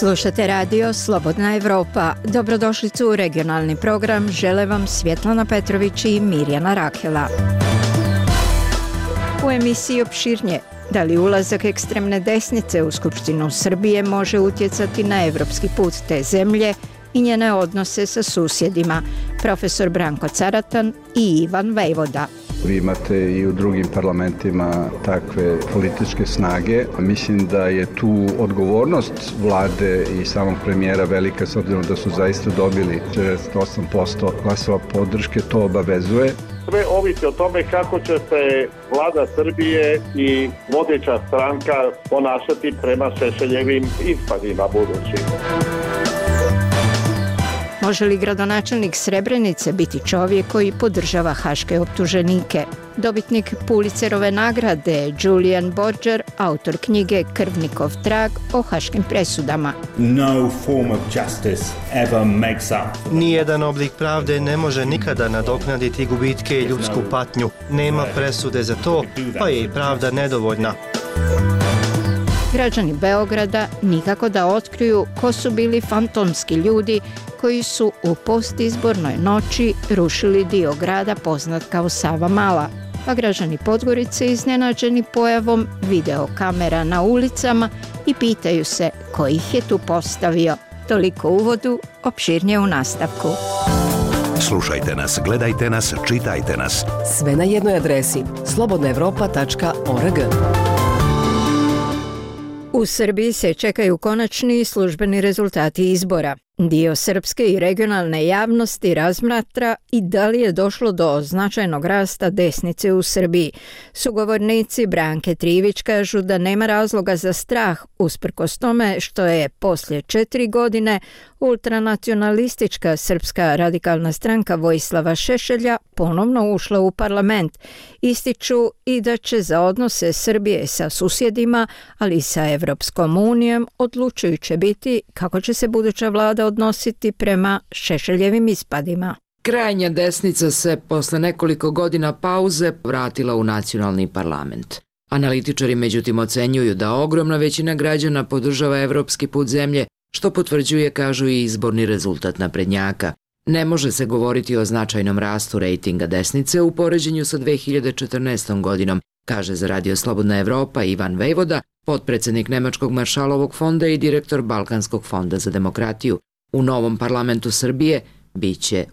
Slušate radio Slobodna Evropa. Dobrodošlicu u regionalni program. Žele vam Svjetlana Petrović i Mirjana Rakela. U emisiji opširnije, da li ulazak ekstremne desnice u Skupštinu Srbije može utjecati na evropski put te zemlje i njene odnose sa susjedima, profesor Branko Caratan i Ivan Vejvoda. Vi imate i u drugim parlamentima takve političke snage. Mislim da je tu odgovornost vlade i samog premijera velika, s obzirom da su zaista dobili 48% glasova podrške, to obavezuje. Sve ovisi o tome kako će se vlada Srbije i vodeća stranka ponašati prema Šešeljevim ispadima budućim. Može li gradonačelnik Srebrenice biti čovjek koji podržava haške optuženike? Dobitnik Pulitzerove nagrade Julian Borger, autor knjige Krvnikov trag o haškim presudama. No form of justice ever makes up. Nijedan oblik pravde ne može nikada nadoknaditi gubitke i ljudsku patnju. Nema presude za to, pa je i pravda nedovoljna. Građani Beograda nikako da otkriju ko su bili fantomski ljudi koji su u postizbornoj noći rušili dio grada poznat kao Savamala, a građani Podgorice iznenađeni pojavom videokamera na ulicama i pitaju se ko ih je tu postavio. Toliko u uvodu, opširnije u nastavku. Slušajte nas, gledajte nas, čitajte nas. Sve na jednoj adresi slobodnaevropa.org. U Srbiji se čekaju konačni službeni rezultati izbora. Dio srpske i regionalne javnosti razmatra i da li je došlo do značajnog rasta desnice u Srbiji. Sugovornici Branke Trivić kažu da nema razloga za strah, usprkos tome što je poslije 4 godine ultranacionalistička Srpska radikalna stranka Vojislava Šešelja ponovno ušla u parlament. Ističu i da će za odnose Srbije sa susjedima, ali i sa Evropskom unijom, odlučujuće biti kako će se buduća vlada odnositi prema Šešeljevim ispadima. Krajnja desnica se posle nekoliko godina pauze vratila u nacionalni parlament. Analitičari međutim ocenjuju da ogromna većina građana podržava evropski put zemlje, što potvrđuje, kažu, i izborni rezultat naprednjaka. Ne može se govoriti o značajnom rastu rejtinga desnice u poređenju sa 2014. godinom, kaže za Radio Slobodna Evropa Ivan Vejvoda, potpredsednik Nemačkog Maršalovog fonda i direktor Balkanskog fonda za demokratiju. U novom parlamentu Srbije biće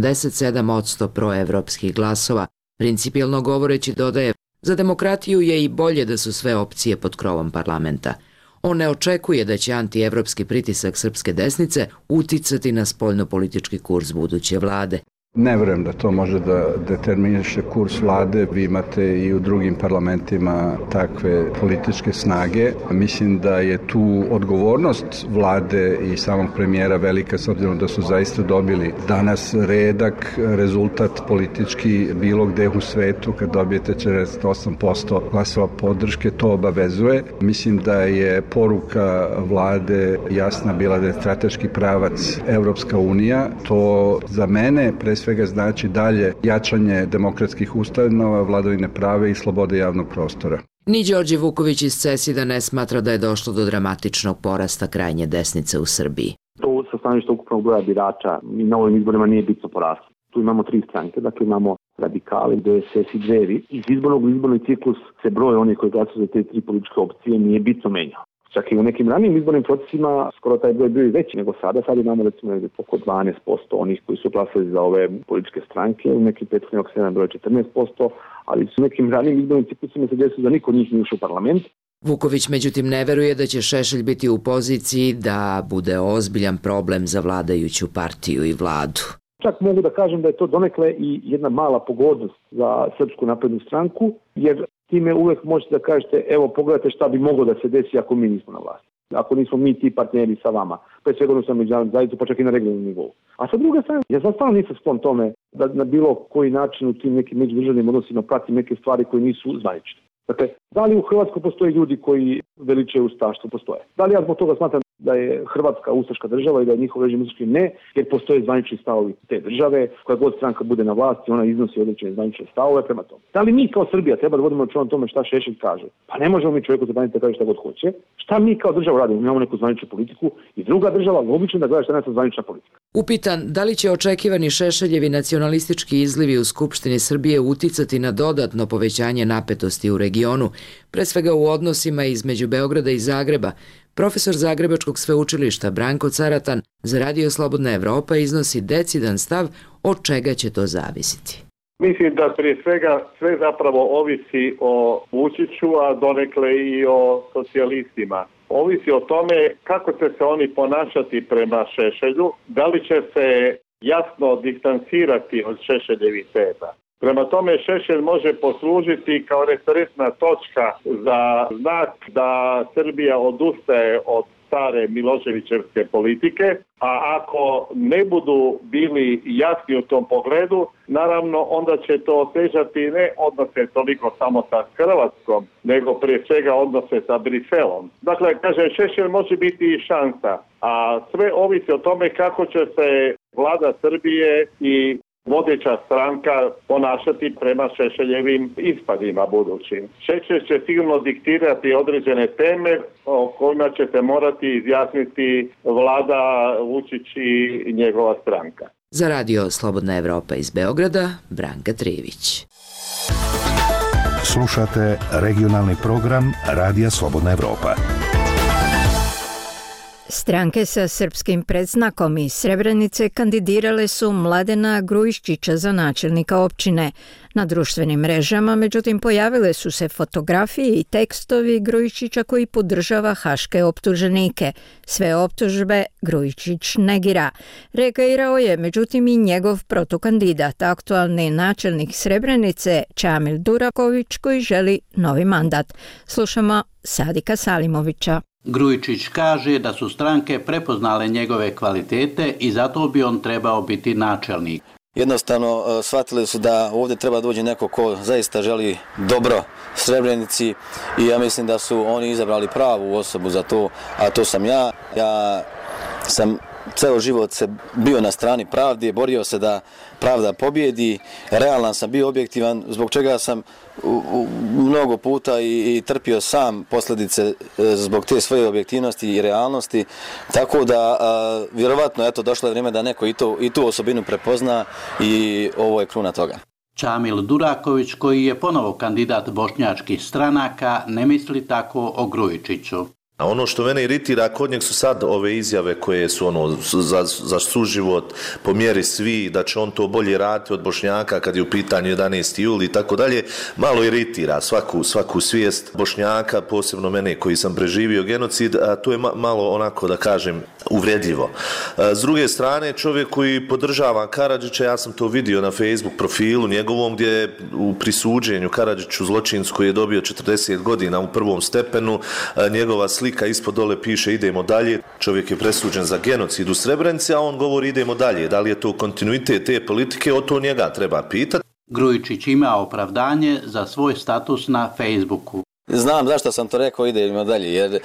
87% proevropskih glasova. Principijelno govoreći, dodaje, za demokratiju je i bolje da su sve opcije pod krovom parlamenta. On ne očekuje da će antievropski pritisak srpske desnice uticati na spoljnopolitički kurs buduće vlade. Ne vjerujem da to može da determiniše kurs vlade. Vi imate i u drugim parlamentima takve političke snage. Mislim da je tu odgovornost vlade i samog premijera velika, s obzirom da su zaista dobili danas redak rezultat politički bilo gde u svetu. Kad dobijete 48% glasova podrške, to obavezuje. Mislim da je poruka vlade jasna bila da je strateški pravac Evropska unija. To za mene pre svega znači dalje jačanje demokratskih ustanova, vladavine prava i slobode javnog prostora. Ni Đorđe Vuković iz CESID-a ne smatra da je došlo do dramatičnog porasta krajnje desnice u Srbiji. To sa stanovišta ukupnog broja birača i na ovim izborima nije bitno poraslo. Tu imamo 3 stranke, dakle imamo radikali, DSS i Dveri. Iz izbornog u izborni ciklus se broj onih koji glasuju za te 3 političke opcije nije bitno menjao. Čak i u nekim ranijim izbornim procesima skoro taj broj bio i veći nego sada. Sad imamo recimo oko 12% onih koji su glasali za ove političke stranke, u nekim prethodnim okrenama broj 14%, ali su nekim ranijim izbornim ciklusima se desilo da niko njih nije ušao u parlament. Vuković međutim ne veruje da će Šešelj biti u poziciji da bude ozbiljan problem za vladajuću partiju i vladu. Čak mogu da kažem da je to donekle i jedna mala pogodnost za Srpsku naprednu stranku, jer time uvek možete da kažete, evo pogledajte šta bi moglo da se desi ako mi nismo na vlasti. Ako nismo mi ti partneri sa vama, pre svega odnosno međunarodnu zajednicu, pa čak i na regionalnom nivou. A sa druge strane, ja stvarno nisam sklon tome da na bilo koji način u tim nekim međudržavnim odnosima pratim neke stvari koje nisu zvanične. Dakle, da li u Hrvatskoj postoje ljudi koji veličaju ustaštvo? Postoje. Da li ja zbog toga smatram da je Hrvatska ustaška država i da je njihov režim ustaški, ne, jer postoje zvanični stavovi te države, koja god stranka bude na vlasti, ona iznosi određene zvanične stavove prema tome. Da li mi kao Srbija treba da vodimo računa o tome šta Šešelj kaže? Pa ne možemo mi čovjeku zabraniti da kaže šta god hoće. Šta mi kao država radimo? Imamo neku zvaničnu politiku i druga država logično da gleda šta je naša zvanična politika. Upitan da li će očekivani Šešeljevi nacionalistički izlivi u Skupštini Srbije uticati na dodatno povećanje napetosti u regionu, pre svega u odnosima između Beograda i Zagreba, profesor Zagrebačkog sveučilišta Branko Caratan za Radio Slobodna Evropa iznosi decidan stav od čega će to zavisiti. Mislim da prije svega sve zapravo ovisi o Vučiću, a donekle i o socijalistima. Ovisi o tome kako će se oni ponašati prema Šešelju, da li će se jasno distancirati od Šešeljevih teza. Prema tome Šešelj može poslužiti kao referentna točka za znak da Srbija odustaje od stare Miloševićevske politike, a ako ne budu bili jasni u tom pogledu, naravno onda će to otežati ne odnose toliko samo sa Hrvatskom, nego prije svega odnose sa Briselom. Dakle, kažem, Šešelj može biti i šansa, a sve ovisi o tome kako će se vlada Srbije i vodeća stranka ponašati prema Šešeljevim ispadima budućim. Šešelj će sigurno diktirati određene teme o kojima će se morati izjasniti vlada Vučić i njegova stranka. Za Radio Slobodna Evropa iz Beograda, Branka Trivić. Slušate regionalni program Radija Slobodna Evropa. Stranke sa srpskim predznakom iz Srebrenice kandidirale su Mladena Grujiščića za načelnika općine. Na društvenim mrežama, međutim, pojavile su se fotografije i tekstovi Grujiščića koji podržava haške optuženike. Sve optužbe Grujiščić negira. Reagirao je, međutim, i njegov protukandidat, aktualni načelnik Srebrenice Čamil Duraković, koji želi novi mandat. Slušamo Sadika Salimovića. Grujičić kaže da su stranke prepoznale njegove kvalitete i zato bi on trebao biti načelnik. Jednostavno shvatili su da ovdje treba doći neko ko zaista želi dobro Srebrenici i ja mislim da su oni izabrali pravu osobu za to, a to sam ja. Ja sam ceo život se bio na strani pravde, borio se da pravda pobjedi, realan sam bio, objektivan, zbog čega sam mnogo puta i trpio sam posljedice zbog te svoje objektivnosti i realnosti, tako da vjerovatno došlo je vrijeme da neko i tu osobinu prepozna i ovo je kruna toga. Čamil Duraković, koji je ponovo kandidat bošnjačkih stranaka, ne misli tako o Grujičiću. A ono što mene iritira kod njeg su sad ove izjave koje su za suživot po mjeri svi, da će on to bolje raditi od Bošnjaka kad je u pitanju 11. juli i tako dalje, malo iritira svaku svijest Bošnjaka, posebno mene koji sam preživio genocid, a to je malo onako da kažem uvredljivo. S druge strane, čovjek koji podržava Karadžića, ja sam to vidio na Facebook profilu njegovom gdje je u prisuđenju Karadžiću zločincu koji je dobio 40 godina u prvom stepenu, njegova slika ispod dole piše idemo dalje, čovjek je presuđen za genocid u Srebrenici, a on govori idemo dalje. Da li je to kontinuitet te politike, o to njega treba pitati. Grujičić ima opravdanje za svoj status na Facebooku. Znam zašto sam to rekao, idemo dalje, jer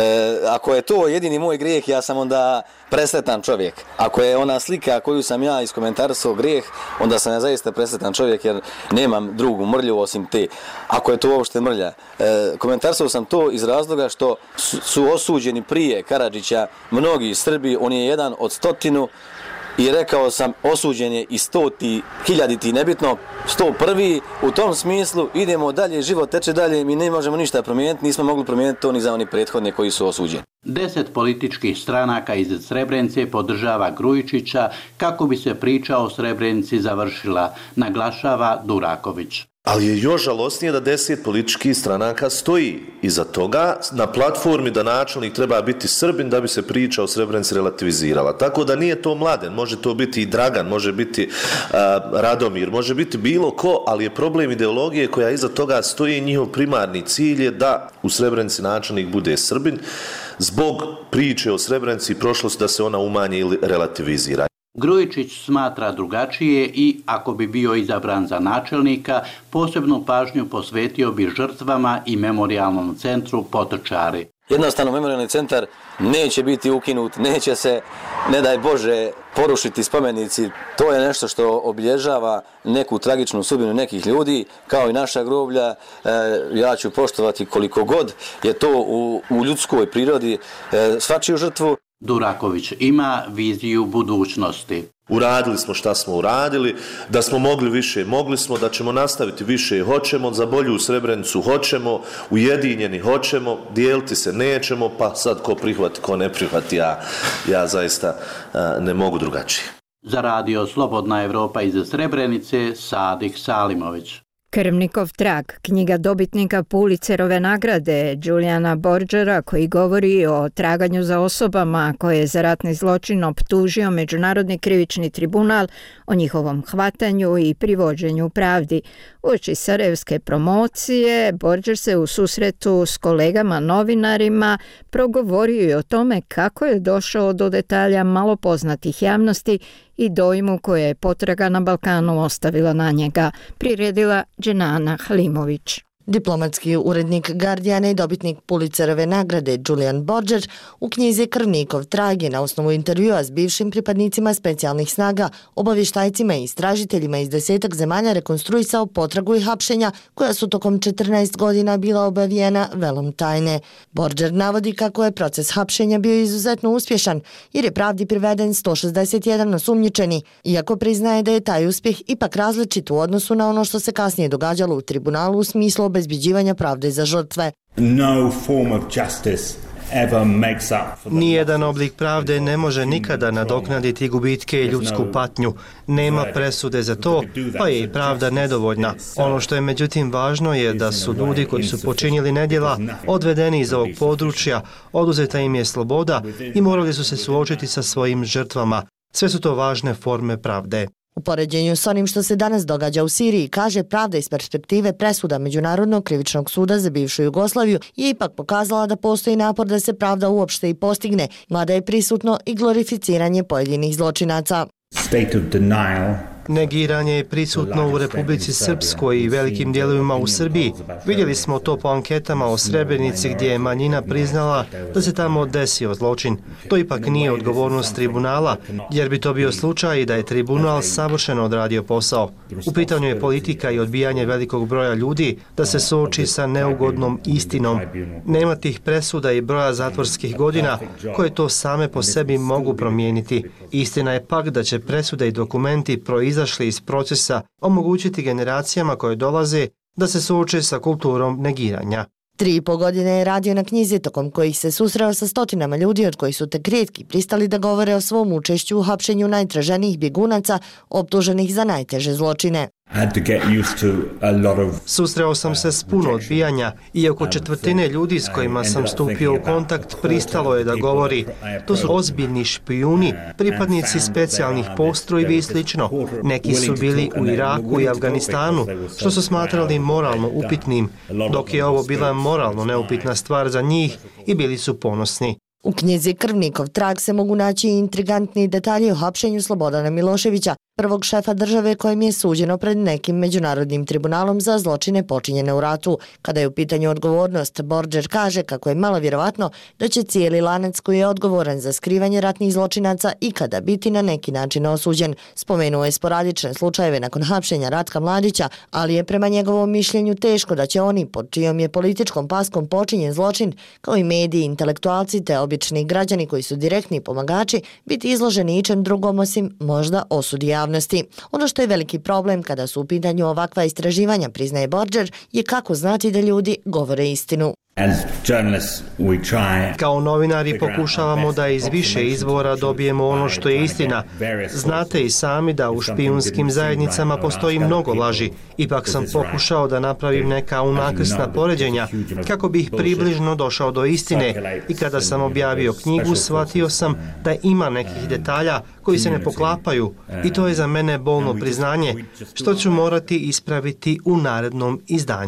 ako je to jedini moj grijeh, ja sam onda presretan čovjek. Ako je ona slika koju sam ja iskomentarisao grijeh, onda sam ja zaista presretan čovjek jer nemam drugu mrlju osim te. Ako je to uopšte mrlja. Komentarisao sam to iz razloga što su osuđeni prije Karadžića mnogi Srbi, on je jedan od 100 i rekao sam osuđen je i 100, 1000, nebitno, 101. U tom smislu idemo dalje, život teče dalje, mi ne možemo ništa promijeniti, nismo mogli promijeniti to ni za oni prethodne koji su osuđeni. 10 političkih stranaka iz Srebrenice podržava Grujičića kako bi se priča o Srebrenici završila, naglašava Duraković. Ali je još žalosnije da 10 političkih stranaka stoji iza toga na platformi da načelnik treba biti Srbin da bi se priča o Srebrenici relativizirala. Tako da nije to Mladen, može to biti i Dragan, može biti Radomir, može biti bilo ko, ali je problem ideologije koja iza toga stoji. Njihov primarni cilj je da u Srebrenici načelnik bude Srbin zbog priče o Srebrenici i prošlosti da se ona umanji ili relativizira. Grujičić smatra drugačije i, ako bi bio izabran za načelnika, posebnu pažnju posvetio bi žrtvama i memorijalnom centru Potočari. Jednostavno memorijalni centar neće biti ukinut, neće se, ne daj Bože, porušiti spomenici. To je nešto što obilježava neku tragičnu sudbinu nekih ljudi, kao i naša groblja. Ja ću poštovati koliko god je to u ljudskoj prirodi svačiju žrtvu. Duraković ima viziju budućnosti. Uradili smo šta smo uradili, da smo mogli više, mogli smo, da ćemo nastaviti više, hoćemo, za bolju Srebrenicu hoćemo, ujedinjeni hoćemo, dijeliti se nećemo, pa sad ko prihvati, ko ne prihvati, ja zaista ne mogu drugačije. Za radio Slobodna Evropa iz Srebrenice, Sadik Salimović. Krvnikov trag, knjiga dobitnika Pulitzerove nagrade Juliana Borgera, koji govori o traganju za osobama koje je za ratni zločin optužio Međunarodni krivični tribunal, o njihovom hvatanju i privođenju pravdi. Uoči sarajevske promocije, Borger se u susretu s kolegama novinarima progovorio i o tome kako je došao do detalja malo poznatih javnosti i dojmu koje je potraga na Balkanu ostavila na njega, priredila Dženana Halimović. Diplomatski urednik Guardiana i dobitnik Pulitzerove nagrade Julian Borger u knjizi Krvnikov trag je na osnovu intervjua s bivšim pripadnicima specijalnih snaga, obavještajcima i istražiteljima iz 10 zemalja rekonstruisao potragu i hapšenja koja su tokom 14 godina bila obavijena velom tajne. Borger navodi kako je proces hapšenja bio izuzetno uspješan jer je pravdi priveden 161 osumnjičeni, iako priznaje da je taj uspjeh ipak različit u odnosu na ono što se kasnije događalo u tribunalu u smislu obezbeđivanja pravde za žrtve. Nijedan oblik pravde ne može nikada nadoknaditi gubitke i ljudsku patnju. Nema presude za to, pa je i pravda nedovoljna. Ono što je međutim važno je da su ljudi koji su počinili nedjela odvedeni iz ovog područja, oduzeta im je sloboda i morali su se suočiti sa svojim žrtvama. Sve su to važne forme pravde. U poređenju s onim što se danas događa u Siriji, kaže, pravda iz perspektive presuda Međunarodnog krivičnog suda za bivšu Jugoslaviju je ipak pokazala da postoji napor da se pravda uopšte i postigne, mada je prisutno i glorificiranje pojedinih zločinaca. Negiranje je prisutno u Republici Srpskoj i velikim dijelovima u Srbiji. Vidjeli smo to po anketama o Srebrenici gdje je manjina priznala da se tamo desio zločin. To ipak nije odgovornost tribunala, jer bi to bio slučaj da je tribunal savršeno odradio posao. U pitanju je politika i odbijanje velikog broja ljudi da se suoči sa neugodnom istinom. Nema tih presuda i broja zatvorskih godina koje to same po sebi mogu promijeniti. Istina je pak da će presude i dokumenti proizašli iz procesa omogućiti generacijama koje dolaze da se suoče sa kulturom negiranja. 3,5 godine je radio na knjizi tokom kojih se susreo sa stotinama ljudi od kojih su tek rijetki pristali da govore o svom učešću u hapšenju najtraženijih bjegunaca optuženih za najteže zločine. Susreo sam se s puno odbijanja i oko četvrtine ljudi s kojima sam stupio u kontakt pristalo je da govori. To su ozbiljni špijuni, pripadnici specijalnih postrojbi i slično. Neki su bili u Iraku i Afganistanu, što su smatrali moralno upitnim, dok je ovo bila moralno neupitna stvar za njih i bili su ponosni. U knjizi Krvnikov trag se mogu naći i intrigantni detalji o hapšenju Slobodana Miloševića, prvog šefa države kojem je suđeno pred nekim međunarodnim tribunalom za zločine počinjene u ratu. Kada je u pitanju odgovornost, Borger kaže kako je malo vjerovatno da će cijeli lanac koji je odgovoran za skrivanje ratnih zločinaca ikada biti na neki način osuđen. Spomenuo je sporadične slučajeve nakon hapšenja Ratka Mladića, ali je prema njegovom mišljenju teško da će oni, pod čijom je političkom paskom počinjen zločin, kao i mediji, intelektualci te obični građani koji su direktni pomagači, biti izloženi ičem drugom osim možda osudi javnosti. Ono što je veliki problem kada su u pitanju ovakva istraživanja, priznaje Borger, je kako znati da ljudi govore istinu. Kao novinari pokušavamo da iz više izvora dobijemo ono što je istina. Znate i sami da u špijunskim zajednicama postoji mnogo laži. Ipak sam pokušao da napravim neka unakrsna poređenja kako bih približno došao do istine i kada sam objavio knjigu shvatio sam da ima nekih detalja koji se ne poklapaju i to je za mene bolno priznanje što ću morati ispraviti u narednom izdanju.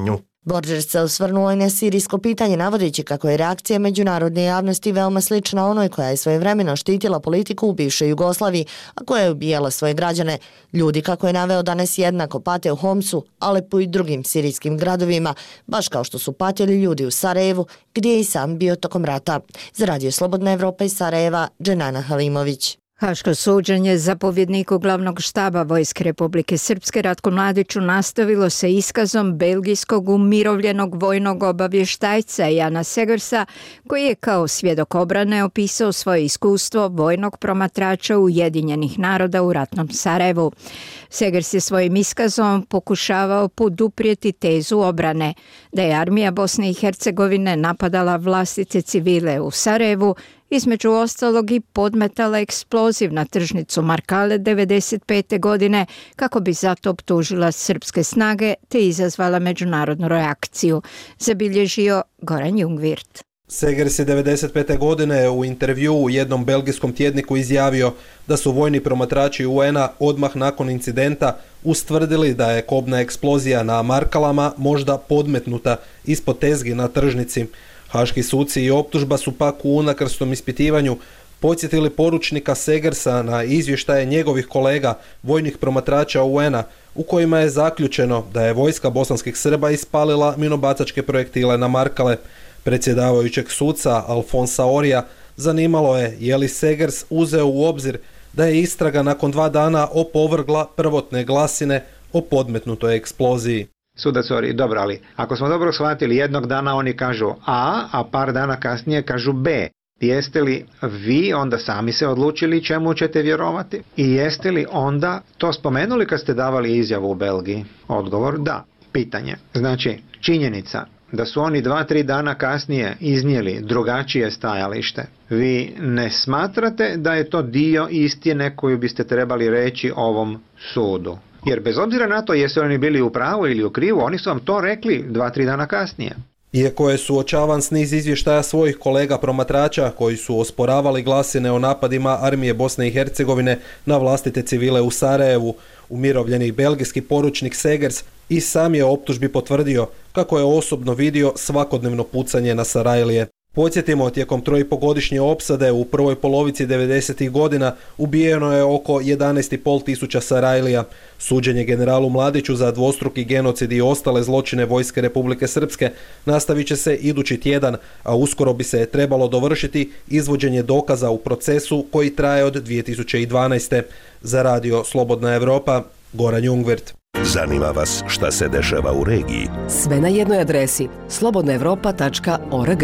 Borđers se osvrnuo i na sirijsko pitanje, navodeći kako je reakcija međunarodne javnosti veoma slična onoj koja je svojevremeno štitila politiku u bivšoj Jugoslaviji, a koja je ubijala svoje građane. Ljudi, kako je naveo, danas jednako pate u Homsu, Alepu i drugim sirijskim gradovima, baš kao što su patili ljudi u Sarajevu, gdje je i sam bio tokom rata. Za Radio Slobodna Evropa iz Sarajeva, Dženana Halimović. Haško suđenje zapovjedniku glavnog štaba Vojske Republike Srpske Ratku Mladiću nastavilo se iskazom belgijskog umirovljenog vojnog obavještajca Jana Segersa, koji je kao svjedok obrane opisao svoje iskustvo vojnog promatrača Ujedinjenih naroda u ratnom Sarajevu. Segers je svojim iskazom pokušavao poduprijeti tezu obrane da je armija Bosne i Hercegovine napadala vlastite civile u Sarajevu, između ostalog i podmetala eksploziv na tržnicu Markale 1995. godine kako bi zato optužila srpske snage te izazvala međunarodnu reakciju, zabilježio Goran Jungwirth. Segers je 1995. godine u intervju u jednom belgijskom tjedniku izjavio da su vojni promatrači UN-a odmah nakon incidenta ustvrdili da je kobna eksplozija na Markalama možda podmetnuta ispod tezgi na tržnici. Haški suci i optužba su pak u unakrstom ispitivanju podsjetili poručnika Segersa na izvještaje njegovih kolega, vojnih promatrača UN-a, u kojima je zaključeno da je vojska bosanskih Srba ispalila minobacačke projektile na Markale. Predsjedavajućeg suca Alfonsa Orija zanimalo je li Segers uzeo u obzir da je istraga nakon 2 dana opovrgla prvotne glasine o podmetnutoj eksploziji. Sudac Ori, dobro, ali ako smo dobro shvatili, jednog dana oni kažu a par dana kasnije kažu B. Jeste li vi onda sami se odlučili čemu ćete vjerovati? I jeste li onda to spomenuli kad ste davali izjavu u Belgiji? Odgovor da. Pitanje. Znači, činjenica da su oni 2-3 dana kasnije iznijeli drugačije stajalište. Vi ne smatrate da je to dio istine koju biste trebali reći ovom sudu? Jer bez obzira na to jesu oni bili u pravu ili u krivu, oni su vam to rekli 2-3 dana kasnije. Iako je suočavan s niz izvještaja svojih kolega promatrača koji su osporavali glasine o napadima armije Bosne i Hercegovine na vlastite civile u Sarajevu, umirovljeni belgijski poručnik Segers i sam je optužbi potvrdio kako je osobno vidio svakodnevno pucanje na Sarajlije. Podsjetimo, tijekom 3,5-godišnje opsade u prvoj polovici 90. godina ubijeno je oko 11,5 tisuća Sarajlija. Suđenje generalu Mladiću za dvostruki genocid i ostale zločine Vojske Republike Srpske nastavit će se idući tjedan, a uskoro bi se trebalo dovršiti izvođenje dokaza u procesu koji traje od 2012. Za Radio Slobodna Evropa, Goran Jungwirth. Zanima vas šta se dešava u regiji? Sve na jednoj adresi slobodnaevropa.org.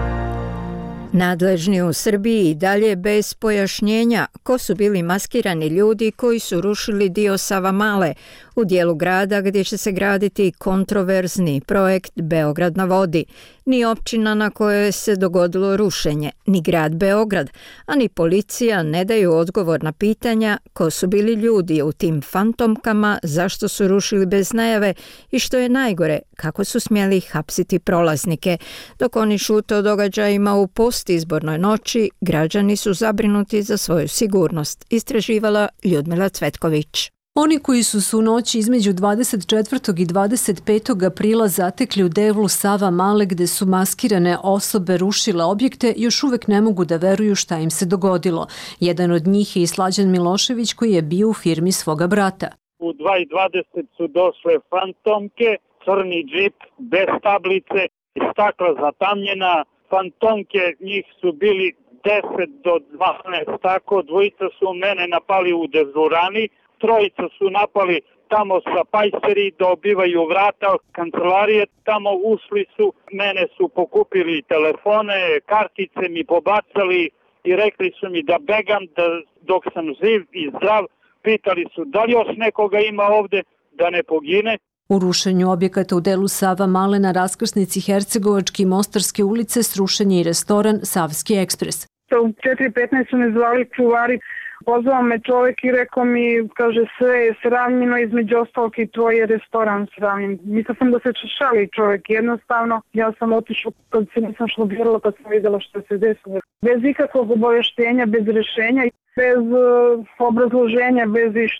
Nadležni u Srbiji i dalje bez pojašnjenja ko su bili maskirani ljudi koji su rušili dio Savamale u dijelu grada gdje će se graditi kontroverzni projekt Beograd na vodi. Ni općina na kojoj se dogodilo rušenje, ni grad Beograd, a ni policija ne daju odgovor na pitanja ko su bili ljudi u tim fantomkama, zašto su rušili bez najave i što je najgore, kako su smjeli hapsiti prolaznike. Dok oni šute o događajima u postizbornoj noći, građani su zabrinuti za svoju sigurnost, istraživala Ljudmila Cvetković. Oni koji su u noći između 24. i 25. aprila zatekli u delu Savamale gde su maskirane osobe rušile objekte, još uvek ne mogu da veruju šta im se dogodilo. Jedan od njih je i Slađan Milošević koji je bio u firmi svoga brata. U 2:20 su došle fantomke, crni džip, bez tablice, stakla zatamnjena. Fantomke, njih su bili 10 do 12, tako, dvojica su mene napali u dežurani. Trojica su napali tamo sa pajseri, dobivaju vrata kancelarije, tamo ušli su, mene su pokupili telefone, kartice mi pobacali i rekli su mi da begam dok sam živ i zdrav. Pitali su da li još nekoga ima ovde da ne pogine. U rušenju objekata u delu Savamale na raskrsnici Hercegovačke i Mostarske ulice srušen je i restoran Savski ekspres. U 4:15 su me zvali čuvari. Pozvao me čovjek i rekao mi, kaže, sve je sravnjeno, između ostalog i tvoj je restoran sravnjen. Mislila sam da se šali čovjek, jednostavno. Ja sam otišla, kad se nisam šlogirala, kad sam vidjela što se desilo. Bez ikakvog obavještenja, bez rješenja, bez obrazloženja, bez išta.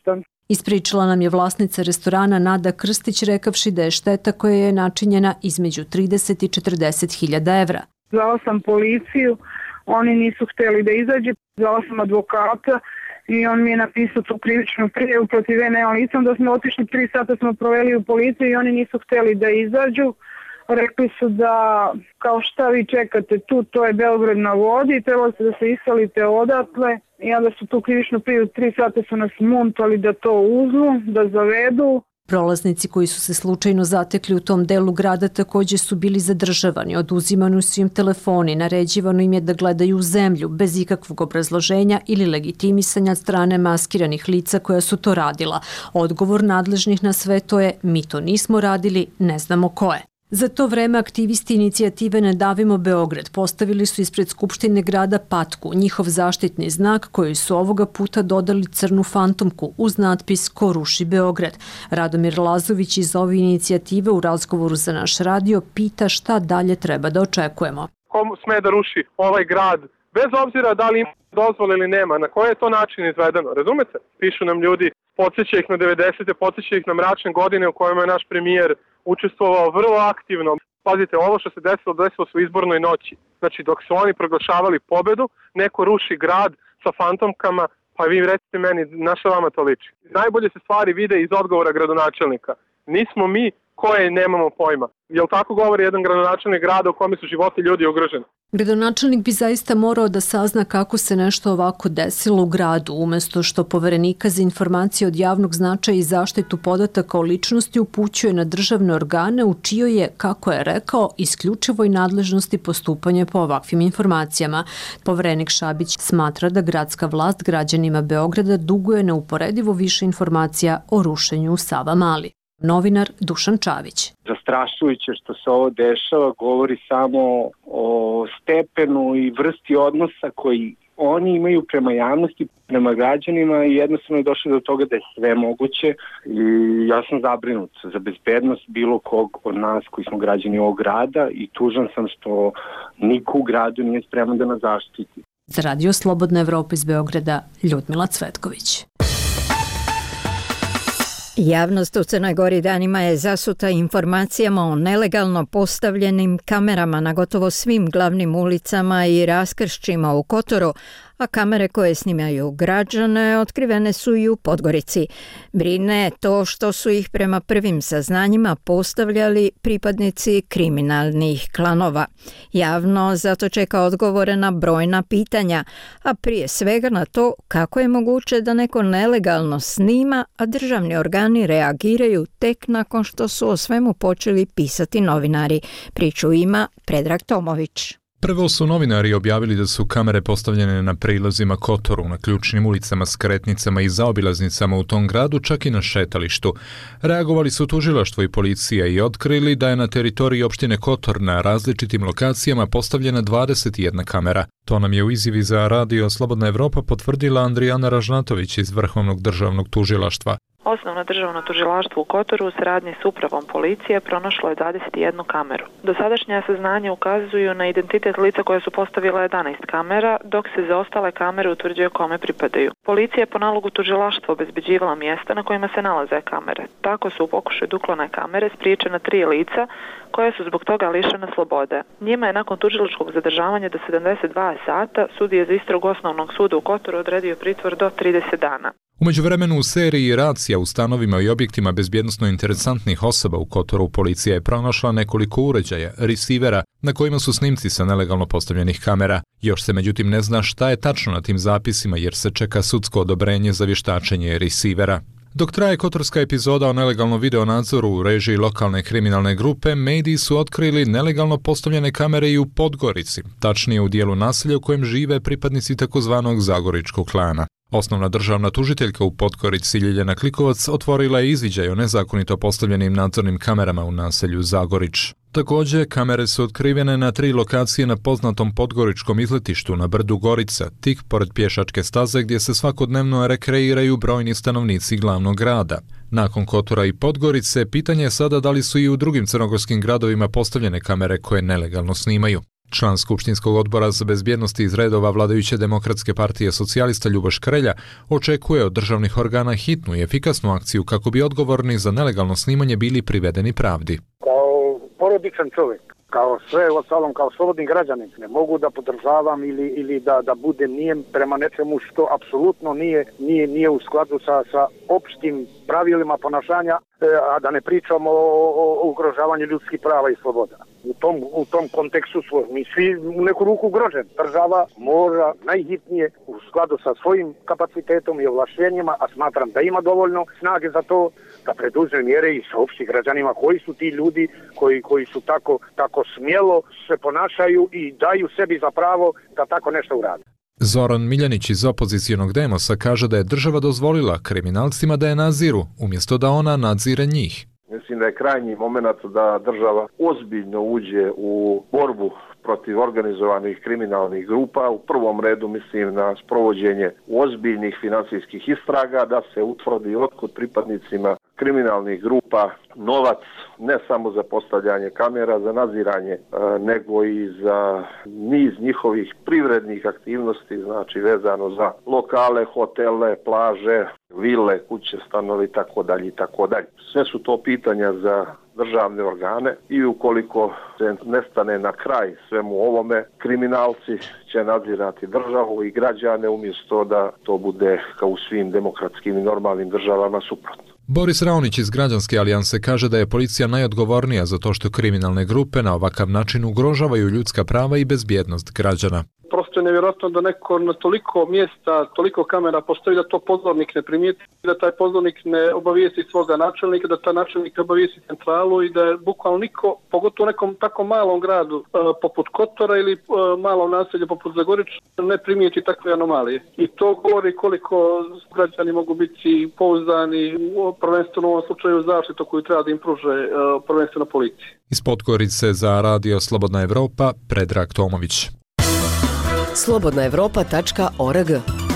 Ispričala nam je vlasnica restorana Nada Krstić rekavši da je šteta koja je načinjena između 30 i 40 hiljada evra. Zvala sam policiju, oni nisu hteli da izađe, zvala sam advokata i on mi je napisao tu krivičnu prijavu protiv mene licom, da smo otišli 3 sata smo proveli u policiji i oni nisu hteli da izađu. Rekli su da kao šta vi čekate tu, to je Beograd na vodi, trebali ste da se iselite odatle i onda su tu krivičnu prijavu 3 sata su nas muntali da to uzmu, da zavedu. Prolaznici koji su se slučajno zatekli u tom delu grada također su bili zadržavani, oduzimani su im telefoni, naređivano im je da gledaju u zemlju bez ikakvog obrazloženja ili legitimisanja od strane maskiranih lica koja su to radila. Odgovor nadležnih na sve to je mi to nismo radili, ne znamo ko je. Za to vreme aktivisti inicijative Ne davimo Beograd postavili su ispred Skupštine grada patku, njihov zaštitni znak koji su ovoga puta dodali crnu fantomku uz natpis Ko ruši Beograd. Radomir Lazović iz ove inicijative u razgovoru za naš radio pita šta dalje treba da očekujemo. Ko sme da ruši ovaj grad, bez obzira da li ima dozvole ili nema, na koji je to način izvedeno, razumete? Pišu nam ljudi, podsjeća ih na 90. podsjeća ih na mračne godine u kojima je naš premijer učestvovao vrlo aktivno. Pazite, ovo što se desilo se u izbornoj noći. Znači, dok su oni proglašavali pobedu, neko ruši grad sa fantomkama, pa vi recite meni, na što vama to liči? Najbolje se stvari vide iz odgovora gradonačelnika. Nismo mi koje nemamo pojma. Jel tako govori jedan gradonačelnik grada u kome su životi ljudi ugroženi? Gradonačelnik bi zaista morao da sazna kako se nešto ovako desilo u gradu, umjesto što Poverenika za informacije od javnog značaja i zaštitu podataka o ličnosti upućuje na državne organe u čijoj je, kako je rekao, isključivoj nadležnosti postupanje po ovakvim informacijama. Poverenik Šabić smatra da gradska vlast građanima Beograda duguje neuporedivo više informacija o rušenju u Savamali. Novinar Dušan Čavić. Zastrašujuće što se ovo dešava govori samo o stepenu i vrsti odnosa koji oni imaju prema javnosti, prema građanima i jednostavno je došlo do toga da je sve moguće i ja sam zabrinut za bezbednost bilo kog od nas koji smo građani ovog grada i tužan sam što niko u gradu nije spreman da nas zaštiti. Za Radio Slobodna Evropa iz Beograda, Ljudmila Cvetković. Javnost u Crnoj Gori danima je zasuta informacijama o nelegalno postavljenim kamerama na gotovo svim glavnim ulicama i raskršćima u Kotoru, a kamere koje snimaju građane otkrivene su i u Podgorici. Brine to što su ih prema prvim saznanjima postavljali pripadnici kriminalnih klanova. Javno zato čeka odgovore na brojna pitanja, a prije svega na to kako je moguće da neko nelegalno snima, a državni organi reagiraju tek nakon što su o svemu počeli pisati novinari. Priču ima Predrag Tomović. Prvo su novinari objavili da su kamere postavljene na prilazima Kotoru, na ključnim ulicama, skretnicama i zaobilaznicama u tom gradu, čak i na šetalištu. Reagovali su tužilaštvo i policija i otkrili da je na teritoriji opštine Kotor na različitim lokacijama postavljena 21 kamera. To nam je u izjavi za Radio Slobodna Evropa potvrdila Andrijana Ražnatović iz Vrhovnog državnog tužilaštva. Osnovno državno tužilaštvo u Kotoru u saradnji s upravom policije pronašlo je 21 kameru. Dosadašnja saznanja ukazuju na identitet lica koje su postavile 11 kamera, dok se za ostale kamere utvrđuje kome pripadaju. Policija je po nalogu tužilaštva obezbeđivala mjesta na kojima se nalaze kamere. Tako su u pokušaju uklone kamere spriječena 3 lica koje su zbog toga lišena slobode. Njima je nakon tužilačkog zadržavanja do 72 sata sudija za istragu Osnovnog suda u Kotoru odredio pritvor do 30 dana. U međuvremenu u seriji racija u stanovima i objektima bezbjednosno interesantnih osoba u Kotoru policija je pronašla nekoliko uređaja, resivera, na kojima su snimci sa nelegalno postavljenih kamera. Još se međutim ne zna šta je tačno na tim zapisima jer se čeka sudsko odobrenje za vještačenje resivera. Dok traje kotorska epizoda o nelegalnom videonadzoru u režiji lokalne kriminalne grupe, mediji su otkrili nelegalno postavljene kamere i u Podgorici, tačnije u dijelu naselja u kojem žive pripadnici takozvanog Zagoričkog klana. Osnovna državna tužiteljka u Podgorici Ljiljana Klikovac otvorila je izviđaj o nezakonito postavljenim nadzornim kamerama u naselju Zagorić. Također, kamere su otkrivene na 3 lokacije na poznatom podgoričkom izletištu na brdu Gorica, tik pored pješačke staze gdje se svakodnevno rekreiraju brojni stanovnici glavnog grada. Nakon Kotora i Podgorice, pitanje je sada da li su i u drugim crnogorskim gradovima postavljene kamere koje nelegalno snimaju. Član Skupštinskog odbora za bezbjednost iz redova vladajuće Demokratske partije socijalista Ljuboš Krelja očekuje od državnih organa hitnu i efikasnu akciju kako bi odgovorni za nelegalno snimanje bili privedeni pravdi. Kao porodičan čovjek, kao sve ostalom, kao slobodni građanin, ne mogu da podržavam ili da budem nijem prema nečemu što apsolutno nije u skladu sa opštim pravilima ponašanja, a da ne pričamo o ugrožavanju ljudskih prava i sloboda. U tom kontekstu smo mi svi u neku ruku ugroženi. Država mora najhitnije u skladu sa svojim kapacitetom i ovlaštenjima, a smatram da ima dovoljno snage za to, da preduzme mjere i saopšti građanima koji su ti ljudi koji su tako smjelo se ponašaju i daju sebi za pravo da tako nešto urade. Zoran Miljanić iz opozicionog Demosa kaže da je država dozvolila kriminalcima da je nadziru, umjesto da ona nadzire njih. Mislim da je krajnji moment da država ozbiljno uđe u borbu protiv organizovanih kriminalnih grupa. U prvom redu mislim na sprovođenje ozbiljnih financijskih istraga, da se utvrdi otkud pripadnicima kriminalnih grupa novac, ne samo za postavljanje kamera, za nadziranje, nego i za niz njihovih privrednih aktivnosti, znači vezano za lokale, hotele, plaže, vile, kuće, stanovi itd. Sve su to pitanja za državne organe i ukoliko se ne stane na kraj svemu ovome, kriminalci će nadzirati državu i građane umjesto da to bude kao u svim demokratskim i normalnim državama suprotno. Boris Raonić iz Građanske alijanse kaže da je policija najodgovornija za to što kriminalne grupe na ovakav način ugrožavaju ljudska prava i bezbjednost građana. Prosto je nevjerojatno da neko na toliko mjesta, toliko kamera postoji da to pozornik ne primijeti, da taj pozornik ne obavijesti svoga načelnika, da taj načelnik obavijesti centralu i da je bukvalno niko, pogotovo u nekom tako malom gradu poput Kotora ili malom naselju poput Zagorića, ne primijeti takve anomalije. I to govori koliko građani mogu biti pouzdani, prvenstveno u ovom slučaju zaštitu koju treba da im pruže prvenstveno policiji. Iz Podgorice za Radio Slobodna Evropa, Predrag Tomović. slobodnaevropa.org.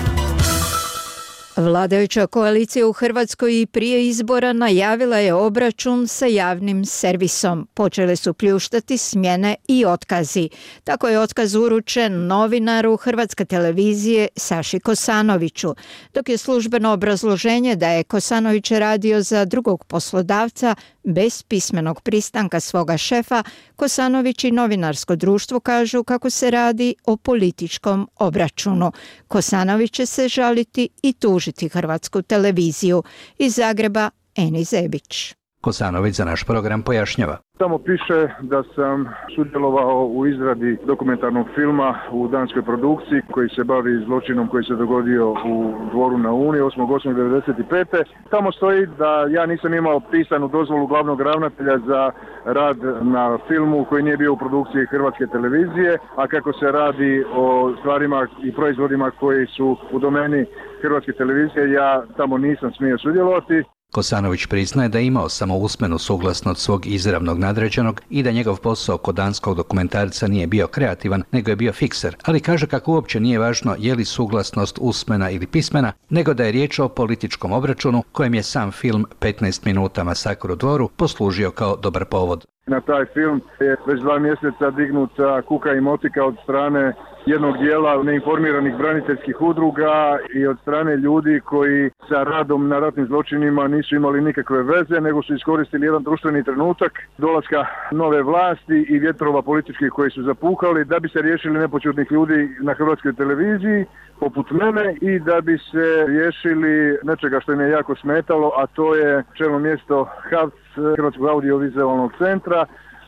Vladajuća koalicija u Hrvatskoj i prije izbora najavila je obračun sa javnim servisom. Počele su pljuštati smjene i otkazi. Tako je otkaz uručen novinaru Hrvatske televizije Saši Kosanoviću, dok je službeno obrazloženje da je Kosanović radio za drugog poslodavca bez pismenog pristanka svoga šefa. Kosanović i novinarsko društvo kažu kako se radi o političkom obračunu. Kosanović će se žaliti i tužiti Hrvatsku televiziju. Iz Zagreba Eni Zebić. Kosanović za naš program pojašnjava. Tamo piše da sam sudjelovao u izradi dokumentarnog filma u danskoj produkciji koji se bavi zločinom koji se dogodio u Dvoru na Uni 8.8.1995. Tamo stoji da ja nisam imao pisanu dozvolu glavnog ravnatelja za rad na filmu koji nije bio u produkciji Hrvatske televizije, a kako se radi o stvarima i proizvodima koji su u domeni Hrvatske televizije, ja tamo nisam smio sudjelovati. Kosanović priznaje da je imao samo usmenu suglasnost svog izravnog nadređenog i da njegov posao kod danskog dokumentarca nije bio kreativan, nego je bio fikser, ali kaže kako uopće nije važno je li suglasnost usmena ili pismena, nego da je riječ o političkom obračunu kojem je sam film 15 minuta Masakr u Dvoru poslužio kao dobar povod. Na taj film je već 2 mjeseca dignuta kuka i motika od strane jednog dijela neinformiranih braniteljskih udruga i od strane ljudi koji sa radom na ratnim zločinima nisu imali nikakve veze, nego su iskoristili jedan društveni trenutak dolaska nove vlasti i vjetrova političkih koji su zapuhali da bi se riješili nepoćudnih ljudi na Hrvatskoj televiziji poput mene i da bi se riješili nečega što im je jako smetalo, a to je čelno mjesto HAVC, Hrvatskog audiovizualnog centra,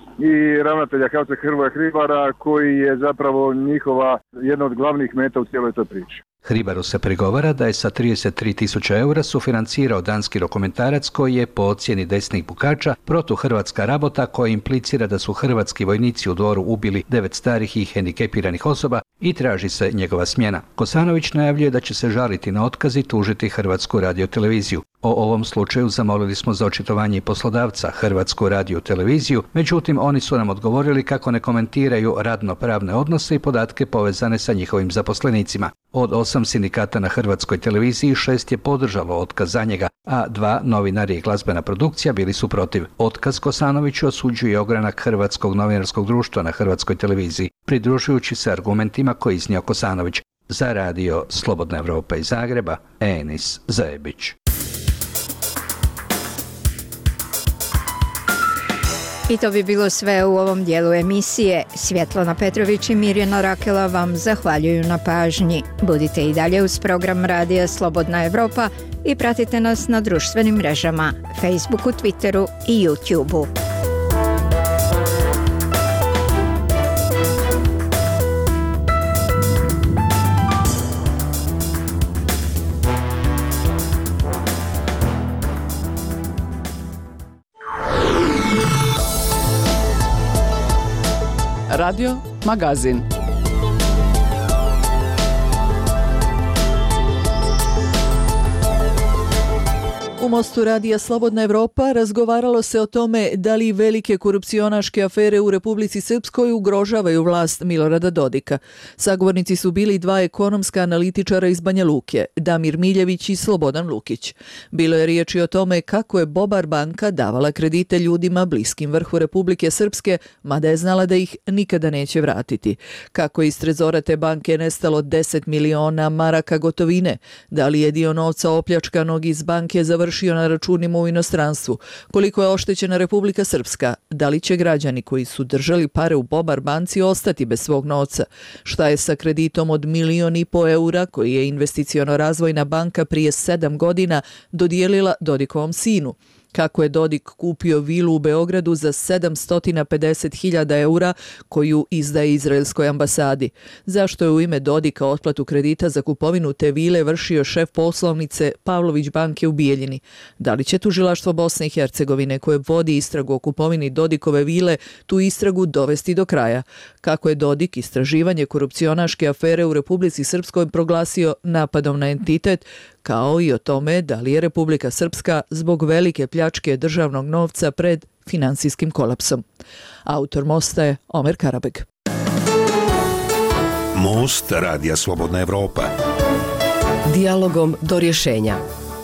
i ravnatelja HAVC-a Hrvoja Hribara koji je zapravo njihova jedna od glavnih meta u cijeloj toj priči. Hribaru se prigovara da je sa 33.000 eura sufinancirao danski dokumentarac koji je po ocjeni desnih bukača protuhrvatska rabota koja implicira da su hrvatski vojnici u Dvoru ubili 9 starih i hendikepiranih osoba i traži se njegova smjena. Kosanović najavljuje da će se žaliti na otkaz i tužiti Hrvatsku radioteleviziju. O ovom slučaju zamolili smo za očitovanje poslodavca Hrvatsku radio televiziju, međutim oni su nam odgovorili kako ne komentiraju radno-pravne odnose i podatke povezane sa njihovim zaposlenicima. Od 8 sindikata na Hrvatskoj televiziji 6 je podržalo otkaz za njega, a 2 novinari i glazbena produkcija bili su protiv. Otkaz Kosanoviću osuđuje ogranak Hrvatskog novinarskog društva na Hrvatskoj televiziji, pridružujući se argumentima koje iznio Kosanović. Za radio Slobodna Evropa iz Zagreba, Enis Zajebić. I to bi bilo sve u ovom dijelu emisije. Svjetlana Petrović i Mirjana Rakela vam zahvaljuju na pažnji. Budite i dalje uz program Radija Slobodna Evropa i pratite nas na društvenim mrežama, Facebooku, Twitteru i YouTubeu. Radio Magazin. U Mostu Radija Slobodna Evropa razgovaralo se o tome da li velike korupcionaške afere u Republici Srpskoj ugrožavaju vlast Milorada Dodika. Sagovornici su bili 2 ekonomska analitičara iz Banja Luke, Damir Miljević i Slobodan Lukić. Bilo je riječi o tome kako je Bobar banka davala kredite ljudima bliskim vrhu Republike Srpske, mada je znala da ih nikada neće vratiti. Kako je iz trezora te banke nestalo 10 miliona maraka gotovine, da li je dio novca opljačkanog iz banke završio na računima u inostranstvu, koliko je oštećena Republika Srpska, da li će građani koji su držali pare u Bobar banci ostati bez svog novca, šta je sa kreditom od 1,5 miliona eura koji je Investiciono-razvojna banka prije 7 godina dodijelila Dodikovom sinu, kako je Dodik kupio vilu u Beogradu za 750.000 eura koju izdaje Izraelskoj ambasadi. Zašto je u ime Dodika otplatu kredita za kupovinu te vile vršio šef poslovnice Pavlović banke u Bijeljini? Da li će tužilaštvo Bosne i Hercegovine koje vodi istragu o kupovini Dodikove vile tu istragu dovesti do kraja? Kako je Dodik istraživanje korupcionaške afere u Republici Srpskoj proglasio napadom na entitet, kao i o tome da li je Republika Srpska zbog velike pljačke državnog novca pred finansijskim kolapsom. Autor Mosta je Omer Karabeg. Most Radija Slobodna Evropa. Dijalogom do rješenja.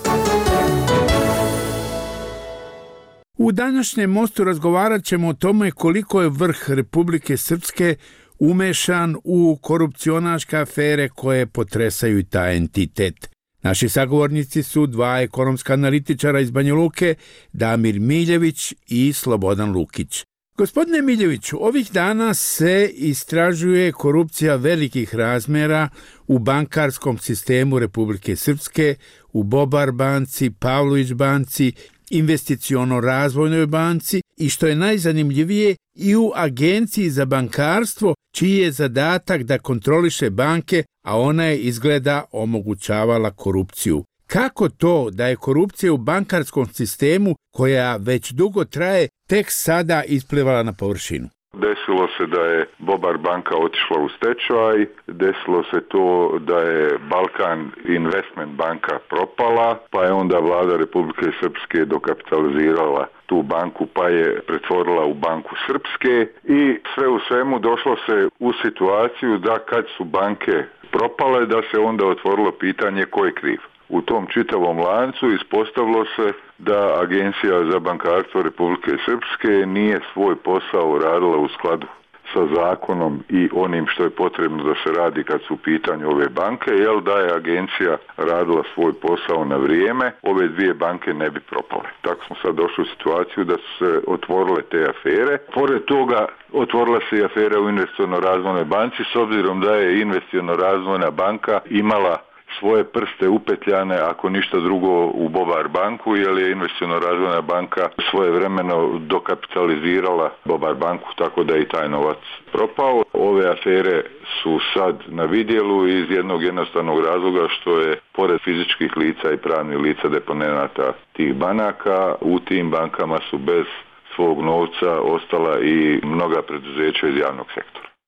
U današnjem Mostu razgovarat ćemo o tome koliko je vrh Republike Srpske umešan u korupcionaške afere koje potresaju i taj entitet. Naši sagovornici su 2 ekonomska analitičara iz Banja Luke, Damir Miljević i Slobodan Lukić. Gospodine Miljeviću, ovih dana se istražuje korupcija velikih razmjera u bankarskom sistemu Republike Srpske, u Bobar banci, Pavlović banci, Investiciono-razvojnoj banci i što je najzanimljivije i u Agenciji za bankarstvo, čiji je zadatak da kontroliše banke, a ona je izgleda omogućavala korupciju. Kako to da je korupcija u bankarskom sistemu, koja već dugo traje, tek sada isplivala na površinu? Desilo se da je Bobar banka otišla u stečaj, desilo se to da je Balkan Investment banka propala, pa je onda vlada Republike Srpske dokapitalizirala tu banku pa je pretvorila u Banku Srpske i sve u svemu došlo se u situaciju da kad su banke propale da se onda otvorilo pitanje ko je kriv. U tom čitavom lancu ispostavilo se da Agencija za bankarstvo Republike Srpske nije svoj posao radila u skladu sa zakonom i onim što je potrebno da se radi kad su u pitanju ove banke, jer da je agencija radila svoj posao na vrijeme, ove 2 banke ne bi propale. Tako smo sad došli u situaciju da su se otvorile te afere. Pored toga otvorila se i afera u Investiciono-razvojnoj banci, s obzirom da je Investiciono-razvojna banka imala svoje prste upetljane, ako ništa drugo, u Bobar banku, jer je Investiciono-razvojna banka svojevremeno dokapitalizirala Bobar banku, tako da je i taj novac propao. Ove afere su sad na vidjelu iz jednog jednostavnog razloga što je, pored fizičkih lica i pravnih lica deponenata tih banaka, u tim bankama su bez svog novca ostala i mnoga preduzeća iz javnog sektora.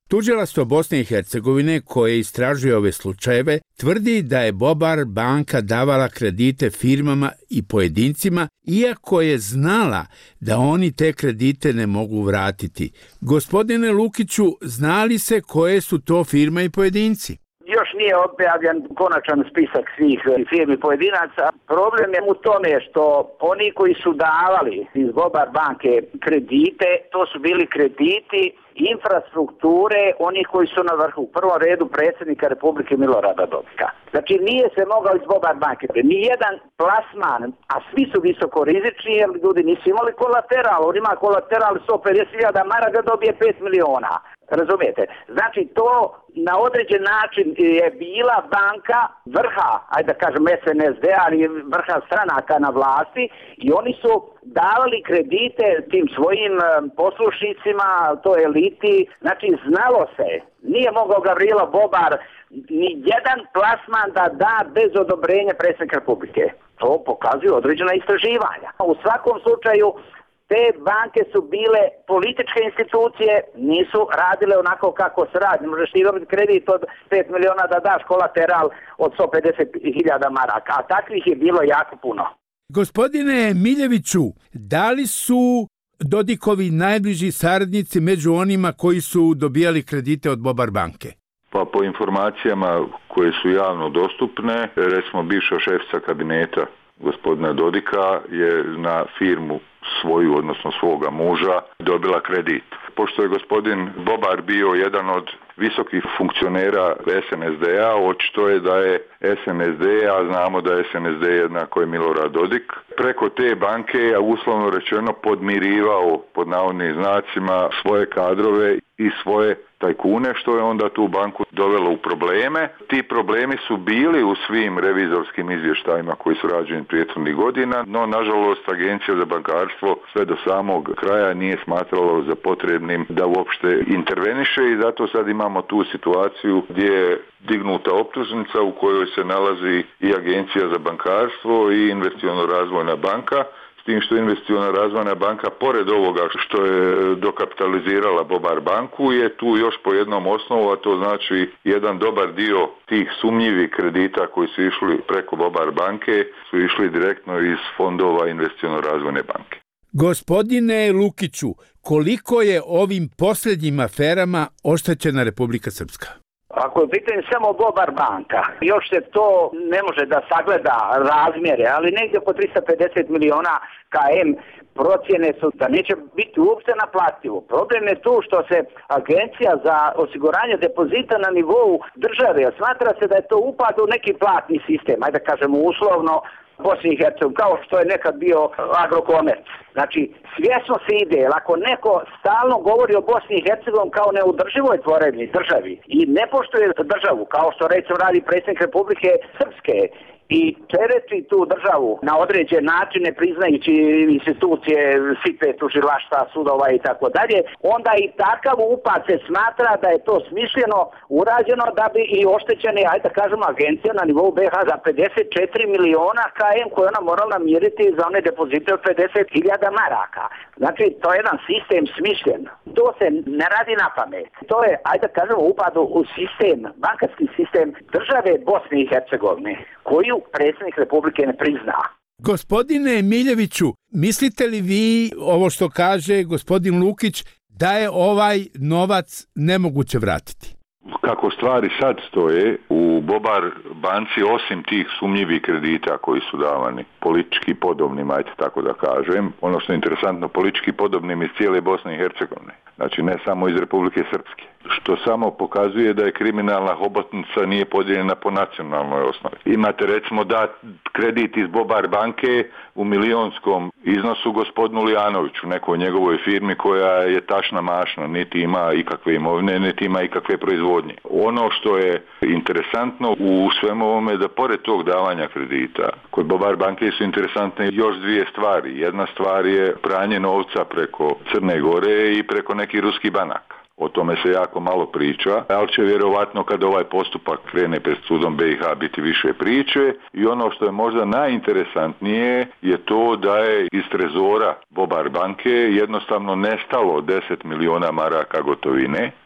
Tužilaštvo Bosne i Hercegovine, koje istražuje ove slučajeve, tvrdi da je Bobar banka davala kredite firmama i pojedincima, iako je znala da oni te kredite ne mogu vratiti. Gospodine Lukiću, znali se koje su to firme i pojedinci? Još nije objavljen konačan spisak svih firmi pojedinaca. Problem je u tome što oni koji su davali iz Bobar banke kredite, to su bili krediti infrastrukture onih koji su na vrhu. U prvom redu predsjednika Republike Milorada Dodika. Znači nije se mogao iz Bobar banke. Nijedan plasman, a svi su visoko rizični jer ljudi nisu imali kolateral. On ima kolateral 150.000 maraka, dobije 5 miliona. Razumijete? Znači to na određen način je bila banka vrha, ajde da kažem SNSD, ali vrha stranaka na vlasti i oni su davali kredite tim svojim poslušnicima, to eliti, znači znalo se, nije mogao Gavrilo Bobar ni jedan plasman da bez odobrenja predsjednika Republike. To pokazuju određena istraživanja. U svakom slučaju te banke su bile političke institucije, nisu radile onako kako se radi. Možeš ti dobiti kredit od 5 miliona da daš kolateral od 150.000 maraka, a takvih je bilo jako puno. Gospodine Miljeviću, da li su Dodikovi najbliži saradnici među onima koji su dobijali kredite od Bobar banke? Pa po informacijama koje su javno dostupne, recimo bivša šefica kabineta gospodina Dodika je na firmu svoju, odnosno svoga muža, dobila kredit. Pošto je gospodin Bobar bio jedan od visokih funkcionera SNSD-a, očito je da je SNSD, a znamo da je SNSD jednako je Milorad Dodik, preko te banke je uslovno rečeno podmirivao pod navodnim znacima svoje kadrove i svoje tajkune, što je onda tu banku dovelo u probleme. Ti problemi su bili u svim revizorskim izvještajima koji su rađeni prethodnih godina, no nažalost Agencija za bankarstvo sve do samog kraja nije smatralo za potrebnim da uopšte interveniše i zato sad imamo tu situaciju gdje je dignuta optužnica u kojoj se nalazi i Agencija za bankarstvo i Investiciono-razvojna banka, s tim što Investiciona razvojna banka, pored ovoga što je dokapitalizirala Bobar banku, je tu još po jednom osnovu, a to znači jedan dobar dio tih sumnjivih kredita koji su išli preko Bobar banke su išli direktno iz fondova Investiciona razvojne banke. Gospodine Lukiću, koliko je ovim posljednjim aferama oštećena Republika Srpska? Ako je pitanje samo Bobar banka, još se to ne može da sagleda razmjere, ali negdje oko 350 miliona KM procjene su da neće biti uopšte naplativo. Problem je tu što se Agencija za osiguranje depozita na nivou države, smatra se da je to upad u neki platni sistem, ajde da kažemo uslovno, Bosni i Hercegovini, kao što je nekad bio Agrokomerc. Znači, svjesno se ide, jer ako neko stalno govori o Bosni i Hercegovini kao neudrživoj tvorevni državi i ne poštuje državu, kao što recimo radi predsjednik Republike Srpske, i tereći tu državu na određen način, ne priznajući institucije, sipe, tužilaštva, sudova i tako dalje, onda i takav upad se smatra da je to smišljeno urađeno da bi i oštećene, ajde da kažemo, agencija na nivou BiH za 54 miliona KM koje ona morala namiriti za one depozite od 50.000 maraka. Znači, to je jedan sistem smišljen. To se ne radi na pamet. To je, ajde da kažemo, upad u sistem, bankarski sistem države Bosne i Hercegovine, koju predsjednik Republike ne prizna. Gospodine Miljeviću, mislite li vi, ovo što kaže gospodin Lukić, da je ovaj novac nemoguće vratiti? Kako stvari sad stoje, u Bobar banci, osim tih sumnjivih kredita koji su davani politički podobnim, ajde tako da kažem, ono što je interesantno, politički podobnim iz cijele Bosne i Hercegovine, znači ne samo iz Republike Srpske, što samo pokazuje da je kriminalna hobotnica nije podijeljena po nacionalnoj osnovi. Imate recimo da kredit iz Bobar banke u milionskom iznosu gospodinu Lijanoviću, nekoj njegovoj firmi koja je tašna mašna, niti ima ikakve imovine, niti ima ikakve proizvodnje. Ono što je interesantno u svemu ovome da pored tog davanja kredita, kod Bobar banke su interesantne još dvije stvari. Jedna stvar je pranje novca preko Crne Gore i preko nekih ruskih banaka. O tome se jako malo priča, ali će vjerovatno kad ovaj postupak krene pred sudom BiH biti više priče i ono što je možda najinteresantnije je to da je iz trezora Bobar banke jednostavno nestalo 10 miliona maraka gotovine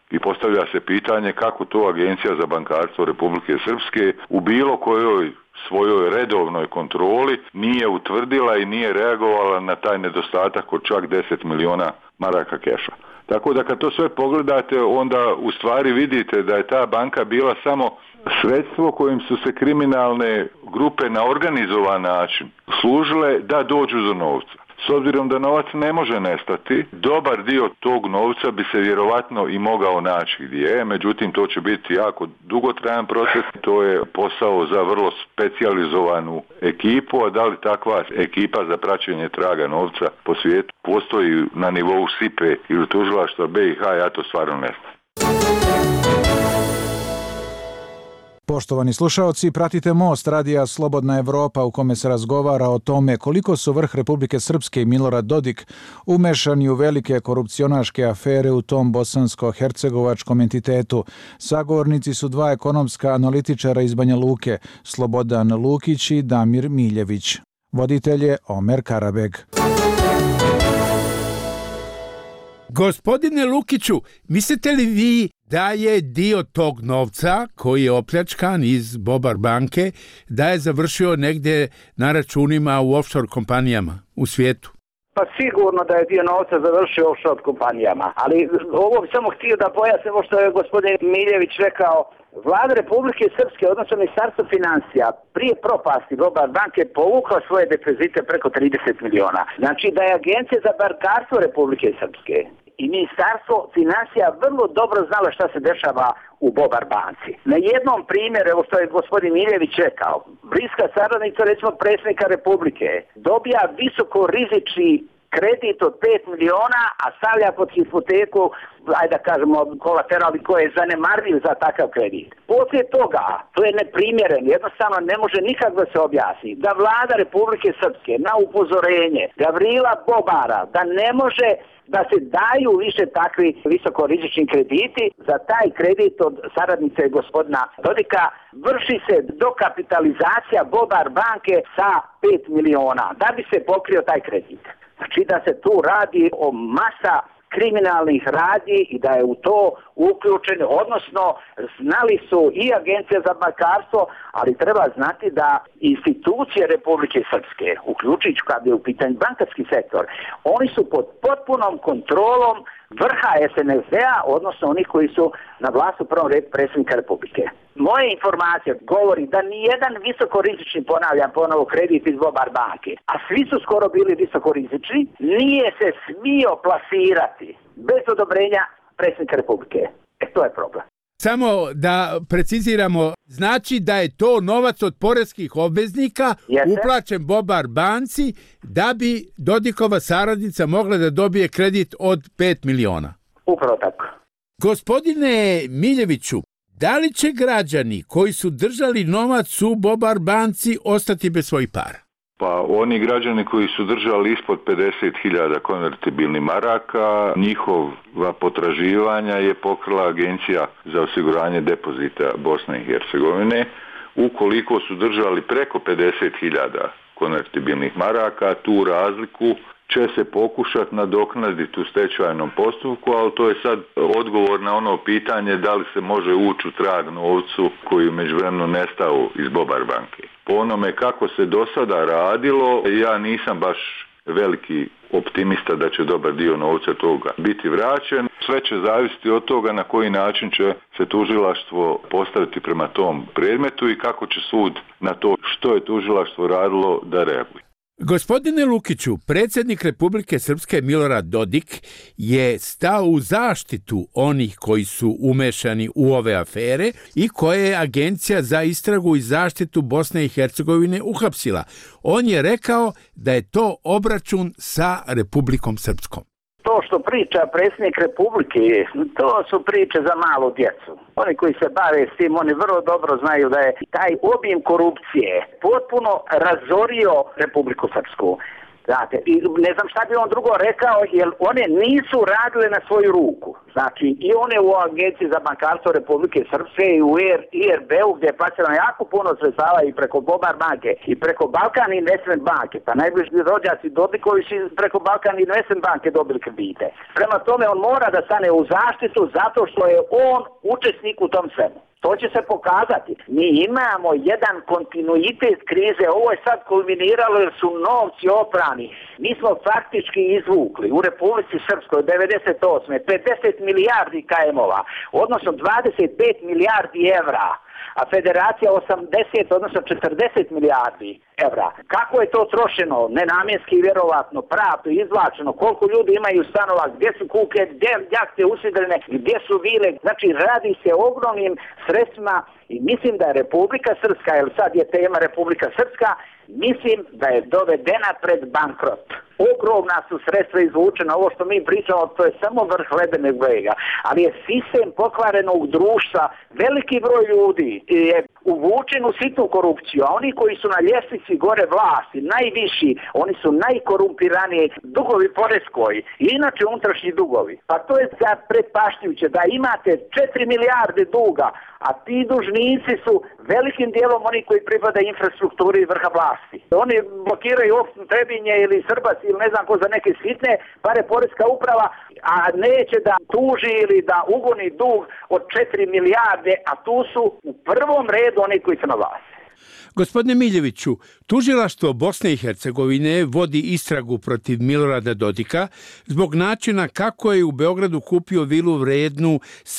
I postavlja se pitanje kako to Agencija za bankarstvo Republike Srpske u bilo kojoj svojoj redovnoj kontroli nije utvrdila i nije reagovala na taj nedostatak od čak 10 miliona maraka keša. Tako da kad to sve pogledate, onda u stvari vidite da je ta banka bila samo sredstvo kojim su se kriminalne grupe na organizovan način služile da dođu do novca. S obzirom da novac ne može nestati, dobar dio tog novca bi se vjerovatno i mogao naći gdje je, međutim to će biti jako dugotrajan proces, to je posao za vrlo specijalizovanu ekipu, a da li takva ekipa za praćenje traga novca po svijetu postoji na nivou SIPE ili tužilaštva BiH, ja to stvarno ne znam. Poštovani slušaoci, pratite Most radija Slobodna Evropa u kome se razgovara o tome koliko su vrh Republike Srpske i Milorad Dodik umešani u velike korupcionaške afere u tom bosansko-hercegovačkom entitetu. Sagovornici su dva ekonomska analitičara iz Banja Luke, Slobodan Lukić i Damir Miljević. Voditelj je Omer Karabeg. Gospodine Lukiću, mislite li vi da je dio tog novca koji je opljačkan iz Bobar banke, da je završio negdje na računima u offshore kompanijama u svijetu? Pa sigurno da je dio novca završio u offshore kompanijama, ali ovo bi samo htio da pojasnim ovo što je gospodin Miljević rekao. Vlada Republike Srpske, odnosno Ministarstvo financija, prije propasti Bobar banke povukla svoje depozite preko 30 miliona. Znači da je Agencija za bankarstvo Republike Srpske i Ministarstvo financija vrlo dobro znalo šta se dešava u Bobar banci. Na jednom primjeru, evo što je gospodin Miljević rekao, bliska saradnica recimo predsjednika Republike dobija visoko rizični kredit od 5 miliona, a stavlja pod hipoteku, ajde da kažemo, kolateral koji je zanemarljiv za takav kredit. Poslije toga, to je neprimjeren, jednostavno ne može nikak da se objasni, da vlada Republike Srpske na upozorenje Gavrila Bobara da ne može da se daju više takvi visokorizični krediti, za taj kredit od saradnice gospodina Dodika vrši se dokapitalizacija Bobar banke sa 5 miliona, da bi se pokrio taj kredit. Znači da se tu radi o masa kriminalnih radnji i da je u to uključen, odnosno znali su i Agencija za bankarstvo, ali treba znati da institucije Republike Srpske, uključujući kad je u pitanju bankarski sektor, oni su pod potpunom kontrolom vrha SNSD-a, odnosno onih koji su na vlasti u prvom redu predsjednika Republike. Moje informacije govori da nijedan visokorizični, ponavljam ponovo, kredit iz Bobar banke, a svi su skoro bili visokorizični, nije se smio plasirati bez odobrenja predsjednika Republike. To je problem. Samo da preciziramo, znači da je to novac od poreskih obveznika uplaćen Bobar banci da bi Dodikova saradnica mogla da dobije kredit od 5 miliona. Upravo tako. Gospodine Miljeviću, da li će građani koji su držali novac u Bobar banci ostati bez svojih para? Pa oni građani koji su držali ispod 50.000 konvertibilnih maraka, njihova potraživanja je pokrila Agencija za osiguranje depozita Bosne i Hercegovine. Ukoliko su držali preko 50.000 konvertibilnih maraka, tu razliku će se pokušati nadoknaditi u stečajnom postupku, ali to je sad odgovor na ono pitanje da li se može ući u trag novcu koji je međuvremenu nestao iz Bobar banke. Po onome kako se do sada radilo, ja nisam baš veliki optimista da će dobar dio novca toga biti vraćen. Sve će zavisiti od toga na koji način će se tužilaštvo postaviti prema tom predmetu i kako će sud na to što je tužilaštvo radilo da reaguje. Gospodine Lukiću, predsjednik Republike Srpske Milorad Dodik je stao u zaštitu onih koji su umešani u ove afere i koje je Agencija za istragu i zaštitu Bosne i Hercegovine uhapsila. On je rekao da je to obračun sa Republikom Srpskom. To što priča predsjednik Republike, to su priče za malu djecu. Oni koji se bave s tim, oni vrlo dobro znaju da je taj obim korupcije potpuno razorio Republiku Srpsku. Znate, i ne znam šta bi on drugo rekao, jer one nisu radile na svoju ruku. Znači, i one u Agenciji za bankarstvo Republike Srpske i u IRB-u gdje je plasirano jako puno sredstava i preko Bobar banke i preko Balkan Investment banke, pa najbliži rođaci Dodikovi su preko Balkan Investment banke dobili kredite. Prema tome on mora da stane u zaštitu zato što je on učesnik u tom svemu. To će se pokazati. Mi imamo jedan kontinuitet krize, ovo je sad kulminiralo jer su novci oprani. Mi smo faktički izvukli u Republici Srpskoj 98. 50 milijardi KM-ova, odnosno 25 milijardi evra, a Federacija 80, odnosno 40 milijardi evra. Kako je to trošeno? Nenamjenski, vjerovatno, pravno, izvlačeno, koliko ljudi imaju stanova, gdje su kuke, gdje jahte usidrene, gdje su vile. Znači, radi se o ogromnim sredstvima i mislim da je Republika Srpska, jer sad je tema Republika Srpska, mislim da je dovedena pred bankrot. Ogromna su sredstva izvučena, ovo što mi pričamo, to je samo vrh ledenog brega, ali je sistem pokvarenog društva, veliki broj ljudi je uvučen u sitnu korupciju, a oni koji su na ljestvici gore vlasti, najviši, oni su najkorumpiraniji, dugovi poreskoj i inače unutrašnji dugovi. Pa to je sad pretpaštljujuće da imate 4 milijarde duga, a ti dužnici su velikim dijelom oni koji pripada infrastrukturi vrha vlasti. Oni blokiraju opštinu Trebinje ili Srbac ili ne znam ko za neke sitne pare poreska uprava, a neće da tuži ili da ugoni dug od 4 milijarde, a tu su u prvom redu oni koji su na vlasti. Gospodine Miljeviću, tužilaštvo Bosne i Hercegovine vodi istragu protiv Milorada Dodika zbog načina kako je u Beogradu kupio vilu vrednu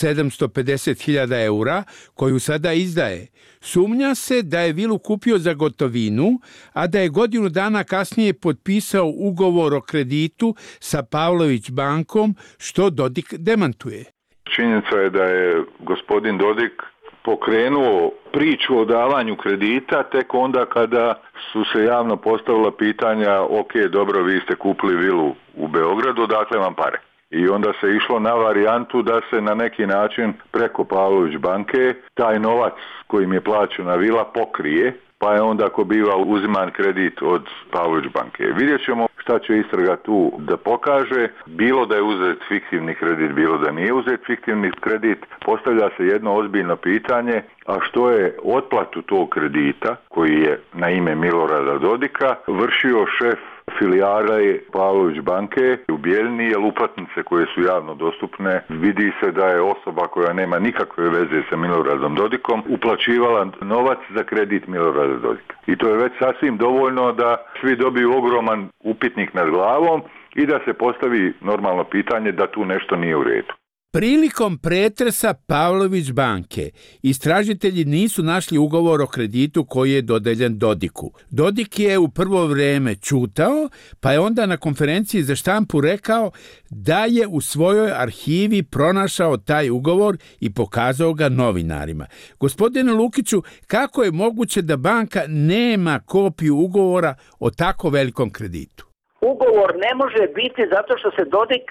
750.000 eura, koju sada izdaje. Sumnja se da je vilu kupio za gotovinu, a da je godinu dana kasnije potpisao ugovor o kreditu sa Pavlović bankom, što Dodik demantuje. Činjenica je da je gospodin Dodik pokrenuo priču o davanju kredita tek onda kada su se javno postavila pitanja, ok, dobro, vi ste kupili vilu u Beogradu, dakle vam pare. I onda se išlo na varijantu da se na neki način preko Pavlović banke taj novac kojim je plaćena vila pokrije, pa je onda ako biva uziman kredit od Pavlović banke. Vidjet ćemo šta će istraga tu da pokaže, bilo da je uzet fiktivni kredit, bilo da nije uzet fiktivni kredit, postavlja se jedno ozbiljno pitanje, a što je otplatu tog kredita, koji je na ime Milorada Dodika, vršio šef filijale Pavlović banke u Bijeljini, jer uplatnice koje su javno dostupne, vidi se da je osoba koja nema nikakve veze sa Miloradom Dodikom uplaćivala novac za kredit Milorada Dodika. I to je već sasvim dovoljno da svi dobiju ogroman upitnik nad glavom i da se postavi normalno pitanje da tu nešto nije u redu. Prilikom pretresa Pavlović banke, istražitelji nisu našli ugovor o kreditu koji je dodeljen Dodiku. Dodik je u prvo vrijeme ćutao, pa je onda na konferenciji za štampu rekao da je u svojoj arhivi pronašao taj ugovor i pokazao ga novinarima. Gospodine Lukiću, kako je moguće da banka nema kopiju ugovora o tako velikom kreditu? Ugovor ne može biti zato što se Dodik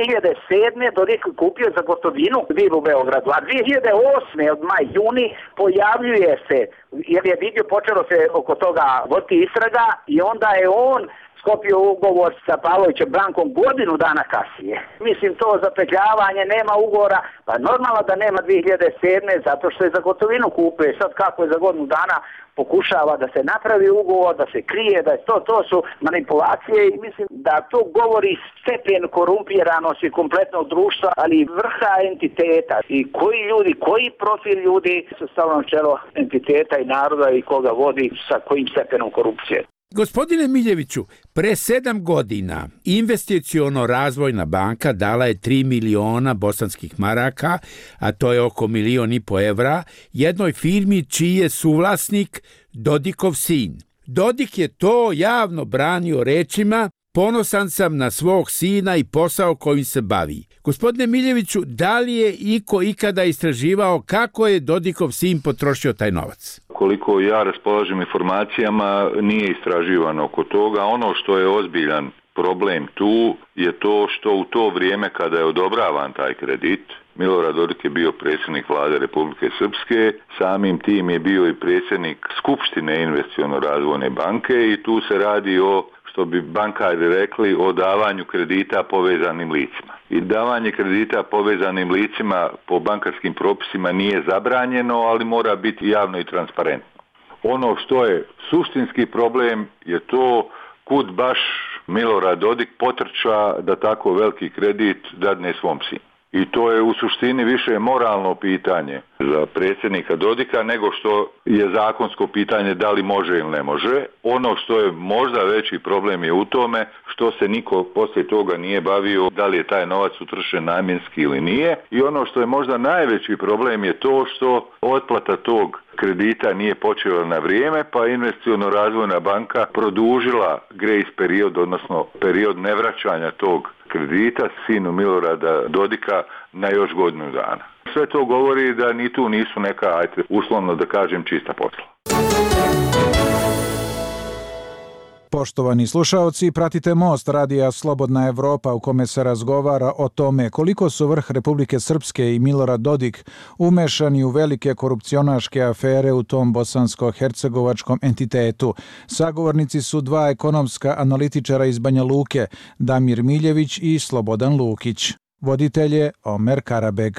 2007. Dodik kupio za gotovinu vilu u Beogradu, a 2008. od maj-juni pojavljuje se, jer je vidio, počelo se oko toga voditi istraga i onda je on sklopio ugovor sa Pavlovićem bankom godinu dana kasnije. Mislim, to zapetljavanje, nema ugovora, pa normalno da nema 2007. zato što je za gotovinu kupio. Sad kako je za godinu dana pokušava da se napravi ugovor, da se krije, da je to su manipulacije i mislim da to govori stepen korumpiranosti kompletnog društva, ali i vrha entiteta i koji ljudi, koji profil ljudi su stavljeno na čelo entiteta i naroda i koga vodi sa kojim stepenom korupcije. Gospodine Miljeviću, pre 7 godina Investiciono-razvojna banka dala je 3 miliona bosanskih maraka, a to je oko 1,5 miliona evra, jednoj firmi čiji je suvlasnik Dodikov sin. Dodik je to javno branio rečima: ponosan sam na svog sina i posao kojim se bavi. Gospodine Miljeviću, da li je iko ikada istraživao kako je Dodikov sin potrošio taj novac? Koliko ja raspolažem informacijama, nije istraživano oko toga. Ono što je ozbiljan problem tu je to što u to vrijeme kada je odobravan taj kredit, Milorad Dodik je bio predsjednik vlade Republike Srpske, samim tim je bio i predsjednik Skupštine Investiciono-razvojne banke i tu se radi o, što bi bankari rekli, o davanju kredita povezanim licima. I davanje kredita povezanim licima po bankarskim propisima nije zabranjeno, ali mora biti javno i transparentno. Ono što je suštinski problem je to kud baš Milorad Dodik potrča da tako veliki kredit dadne svom sinu. I to je u suštini više moralno pitanje za predsjednika Dodika nego što je zakonsko pitanje da li može ili ne može. Ono što je možda veći problem je u tome što se niko poslije toga nije bavio da li je taj novac utrošen namjenski ili nije. I ono što je možda najveći problem je to što otplata tog kredita nije počela na vrijeme, pa Investiciono-razvojna banka produžila grace period, odnosno period nevraćanja tog kredita sinu Milorada Dodika na još godinu dana. Sve to govori da ni tu nisu neka, uslovno da kažem, čista posla. Poštovani slušaoci, pratite Most radija Slobodna Evropa u kome se razgovara o tome koliko su vrh Republike Srpske i Milorad Dodik umešani u velike korupcionaške afere u tom bosansko-hercegovačkom entitetu. Sagovornici su dva ekonomska analitičara iz Banja Luke, Damir Miljević i Slobodan Lukić. Voditelj je Omer Karabeg.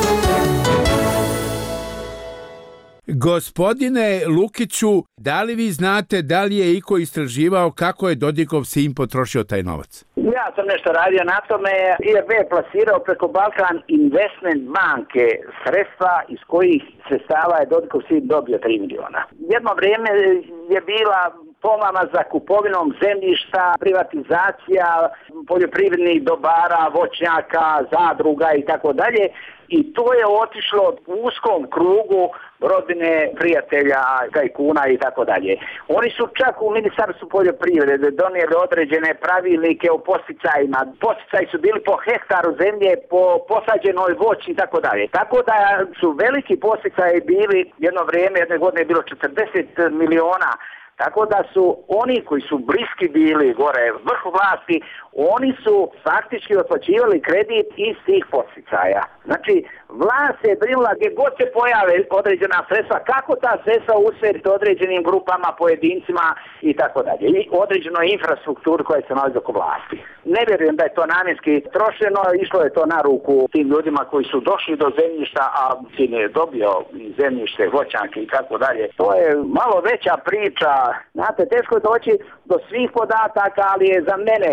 Gospodine Lukiću, da li vi znate da li je iko istraživao kako je Dodikov sin potrošio taj novac? Ja sam nešto radio na tome. IRB je plasirao preko Balkan Investment banke sredstva iz kojih sredstava je Dodikov sin dobio 3 miliona. Jedno vrijeme je bila pomama za kupovinom zemljišta, privatizacija poljoprivrednih dobara, voćnjaka, zadruga i tako dalje. I to je otišlo u uskom krugu rodbine, prijatelja, tajkuna i tako dalje. Oni su čak u Ministarstvu poljoprivrede donijeli određene pravilnike o posticajima. Posticaji su bili po hektaru zemlje, po posađenoj voći i tako dalje. Tako da su veliki posticaji bili, jedno vrijeme, jedne godine je bilo 40 miliona. Tako da su oni koji su bliski bili gore vrhu vlasti, oni su faktički otplaćivali kredit iz tih podsticaja. Znači, vlast je brinula gdje god se pojave određena sredstva, kako ta sredstva usmjeriti određenim grupama, pojedincima i tako dalje. I određenoj infrastrukturi koja se nalazi oko vlasti. Ne vjerujem da je to namjenski trošeno, išlo je to na ruku tim ljudima koji su došli do zemljišta, a sin je dobio zemljište, voćanke i tako dalje. To je malo veća priča. Znate, teško je doći do svih podataka, ali je za mene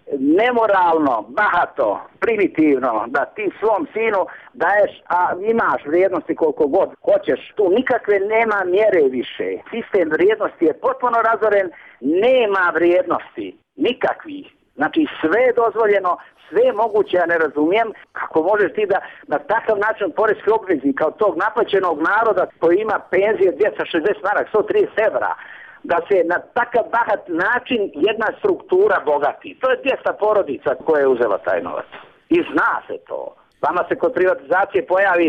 nemoralno, bahato, primitivno da ti svom sinu daješ, a imaš vrijednosti koliko god hoćeš. Tu nikakve nema mjere više. Sistem vrijednosti je potpuno razoren, nema vrijednosti, nikakvih. Znači sve je dozvoljeno, sve je moguće, ja ne razumijem kako možeš ti da na takav način poreski obveznika od tog naplaćenog naroda koji ima penzije 260 maraka, 130 evra, da se na takav bahat način jedna struktura bogati. To je 200 porodica koja je uzela taj novac. I zna se to. Vama se kod privatizacije pojavi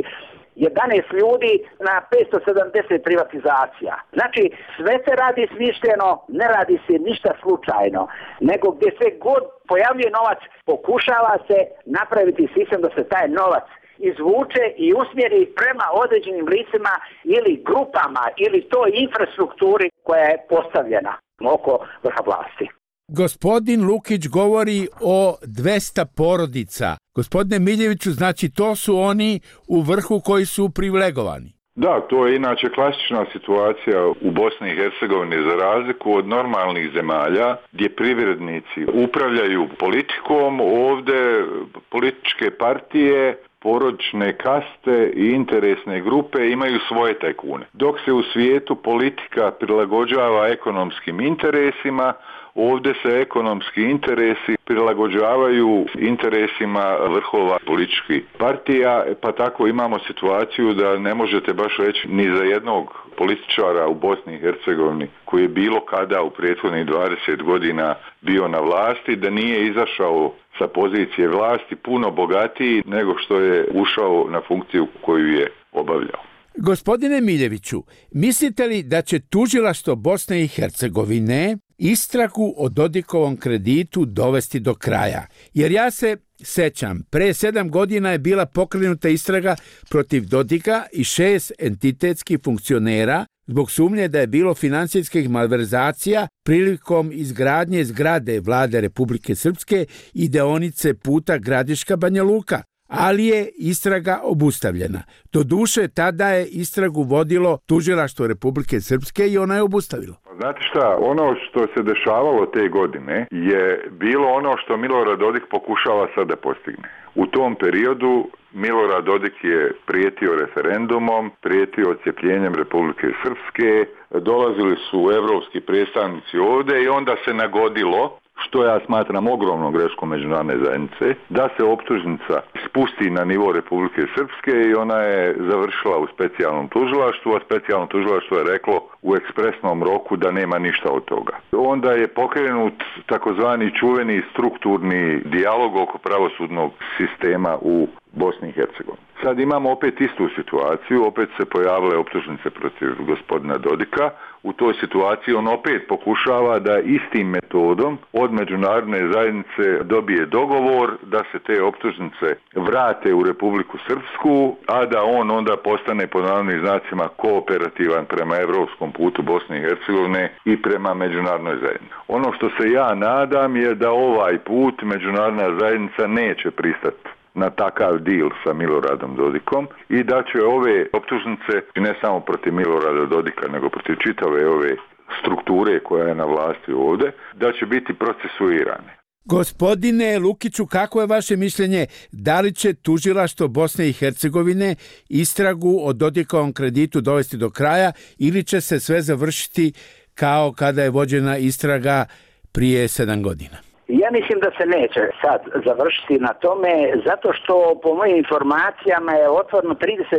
11 ljudi na 570 privatizacija. Znači, sve se radi smišljeno, ne radi se ništa slučajno, nego gdje se god pojavljuje novac, pokušava se napraviti sistem da se taj novac izvuče i usmjeri prema određenim licima ili grupama ili toj infrastrukturi koja je postavljena oko vrha vlasti. Gospodin Lukić govori o 200 porodica. Gospodine Miljeviću, znači to su oni u vrhu koji su privilegovani. Da, to je inače klasična situacija u Bosni i Hercegovini za razliku od normalnih zemalja gdje privrednici upravljaju politikom, ovdje političke partije, porodične kaste i interesne grupe imaju svoje tajkune. Dok se u svijetu politika prilagođava ekonomskim interesima, ovdje se ekonomski interesi prilagođavaju interesima vrhova političkih partija, pa tako imamo situaciju da ne možete baš reći ni za jednog političara u Bosni i Hercegovini koji je bilo kada u prethodnih 20 godina bio na vlasti, da nije izašao sa pozicije vlasti puno bogatiji nego što je ušao na funkciju koju je obavljao. Gospodine Miljeviću, mislite li da će tužilaštvo Bosne i Hercegovine istragu o Dodikovom kreditu dovesti do kraja? Jer ja se sećam, pre 7 godina je bila pokrenuta istraga protiv Dodika i 6 entitetskih funkcionera zbog sumnje da je bilo financijskih malverzacija prilikom izgradnje zgrade Vlade Republike Srpske i deonice puta Gradiška-Banja Luka, ali je istraga obustavljena. Doduše, tada je istragu vodilo Tužilaštvo Republike Srpske i ona je obustavilo. Znate šta, ono što se dešavalo te godine je bilo ono što Milorad Dodik pokušava sada da postigne. U tom periodu Milorad Dodik je prijetio referendumom, prijetio odcjepljenjem Republike Srpske, dolazili su evropski predstavnici ovdje i onda se nagodilo, što ja smatram ogromnom greškom međunarodne zajednice, da se optužnica spusti na nivo Republike Srpske i ona je završila u specijalnom tužilaštvu, a specijalno tužilaštvo je reklo u ekspresnom roku da nema ništa od toga. Onda je pokrenut takozvani čuveni strukturni dijalog oko pravosudnog sistema u Bosni i Hercegovini. Sad imamo opet istu situaciju, opet se pojavile optužnice protiv gospodina Dodika. U toj situaciji on opet pokušava da istim metodom od međunarodne zajednice dobije dogovor da se te optužnice vrate u Republiku Srpsku, a da on onda postane pod navodnim znacima kooperativan prema evropskom putu Bosne i Hercegovine i prema međunarodnoj zajednici. Ono što se ja nadam je da ovaj put međunarodna zajednica neće pristati na takav deal sa Miloradom Dodikom i da će ove optužnice, ne samo protiv Milorada Dodika, nego protiv čitave ove strukture koja je na vlasti ovdje, da će biti procesuirane. Gospodine Lukiću, kako je vaše mišljenje, da li će tužilaštvo Bosne i Hercegovine istragu o Dodikovom kreditu dovesti do kraja ili će se sve završiti kao kada je vođena istraga prije 7 godina? Ja mislim da se neće sad završiti na tome, zato što po mojim informacijama je otvoreno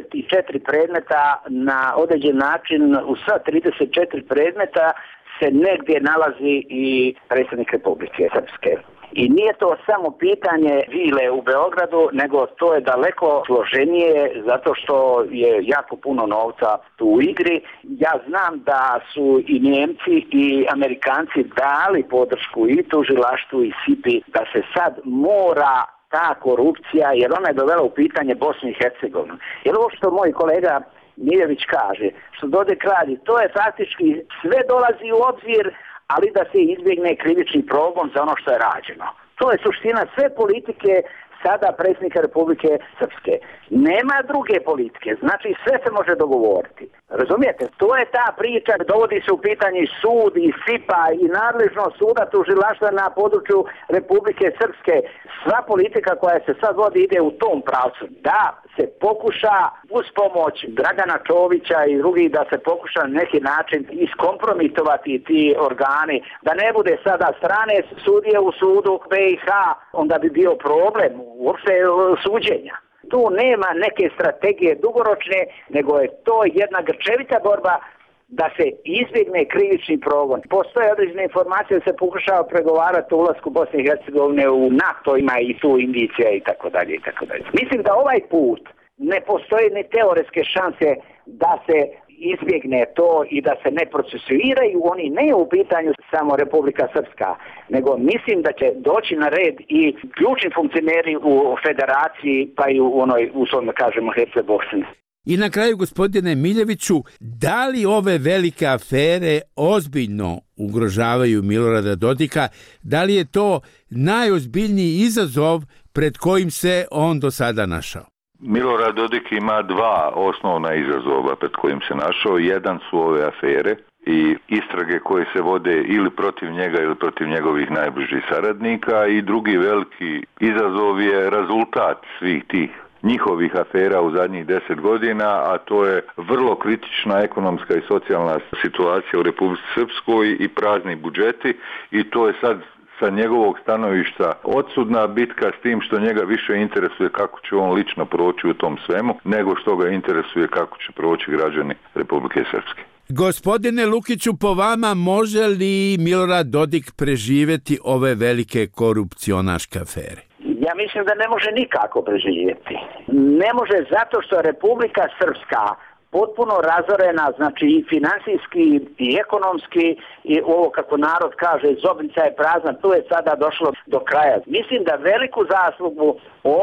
34 predmeta na određen način. U sva 34 predmeta se negdje nalazi i predsjednik Republike Srpske. I nije to samo pitanje vile u Beogradu, nego to je daleko složenije zato što je jako puno novca tu u igri. Ja znam da su i Njemci i Amerikanci dali podršku i tužilaštvu i SIPI da se sad mora ta korupcija, jer ona je dovela u pitanje Bosnu i Hercegovinu. Jer ovo što moj kolega Miljević kaže, što Dodik radi, to je faktički sve dolazi u obzir, ali da se izbjegne krivični progon za ono što je rađeno. To je suština sve politike sada predsjednika Republike Srpske. Nema druge politike, znači sve se može dogovoriti. Razumijete? To je ta priča, dovodi se u pitanje sud i SIPA i nadležnost suda tužilaštva na području Republike Srpske. Sva politika koja se sad vodi ide u tom pravcu. Da se pokuša uz pomoć Dragana Čovića i drugih da se pokuša na neki način iskompromitovati ti organi, da ne bude sada strane sudije u sudu BiH, onda bi bio problem uopšte suđenja. Tu nema neke strategije dugoročne, nego je to jedna grčevita borba da se izbjegne krivični progon. Postoje određene informacije da se pokušava pregovarati o ulasku Bosne i Hercegovine u NATO, ima i tu indicija i tako dalje i tako dalje. Mislim da ovaj put ne postoje ni teoretske šanse da se izbjegne to i da se ne procesuiraju oni ne u pitanju samo Republika Srpska, nego mislim da će doći na red i ključni funkcioneri u federaciji, pa i u onoj, uslovno kažemo, Herceg-Bosni. I na kraju, gospodine Miljeviću, da li ove velike afere ozbiljno ugrožavaju Milorada Dodika? Da li je to najozbiljniji izazov pred kojim se on do sada našao? Milorad Dodik ima dva osnovna izazova pred kojim se našao. Jedan su ove afere i istrage koje se vode ili protiv njega ili protiv njegovih najbližih saradnika, i drugi veliki izazov je rezultat svih tih njihovih afera u zadnjih 10 godina, a to je vrlo kritična ekonomska i socijalna situacija u Republici Srpskoj i prazni budžeti, i to je sad sa njegovog stanovišta odsudna bitka, s tim što njega više interesuje kako će on lično proći u tom svemu, nego što ga interesuje kako će proći građani Republike Srpske. Gospodine Lukiću, po vama može li Milorad Dodik preživjeti ove velike korupcionaške afere? Ja mislim da ne može nikako preživjeti. Ne može zato što Republika Srpska potpuno razorena, znači i financijski i ekonomski, i ovo kako narod kaže, zobnica je prazna, tu je sada došlo do kraja. Mislim da veliku zaslugu on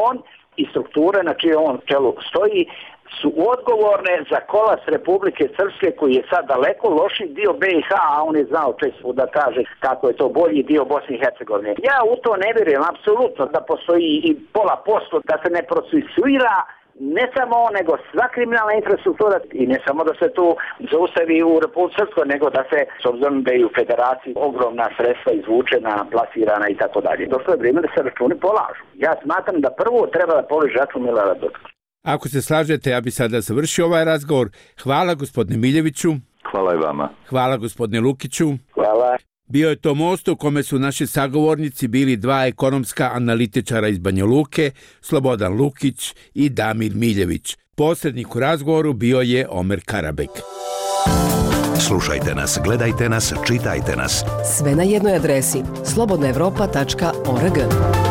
i strukture na čije on čelu stoji su odgovorne za kolaps Republike Srpske koji je sad daleko loši dio BiH, a on je znao često da kaže kako je to bolji dio Bosne i Hercegovine. Ja u to ne vjerujem apsolutno da postoji i 0,5% da se ne procesuira ne samo on, nego sva kriminalna infrastruktura i ne samo da se tu zaustavi u Republike Srpskoj, nego da se, s obzirom da je u federaciji ogromna sredstva izvučena, plasirana i tako dalje. Došlo je vrijeme da se računi polažu. Ja smatram da prvo treba da položi račun Milorada Dodika. Ako se slažete, ja bi sada završio ovaj razgovor. Hvala gospodine Miljeviću. Hvala i vama. Hvala gospodine Lukiću. Hvala. Bio je to most u kome su naši sagovornici bili dva ekonomska analitičara iz Banja Luke, Slobodan Lukić i Damir Miljević. Posrednik u razgovoru bio je Omer Karabek. Slušajte nas, gledajte nas, čitajte nas. Sve na jednoj adresi slobodnaevropa.org.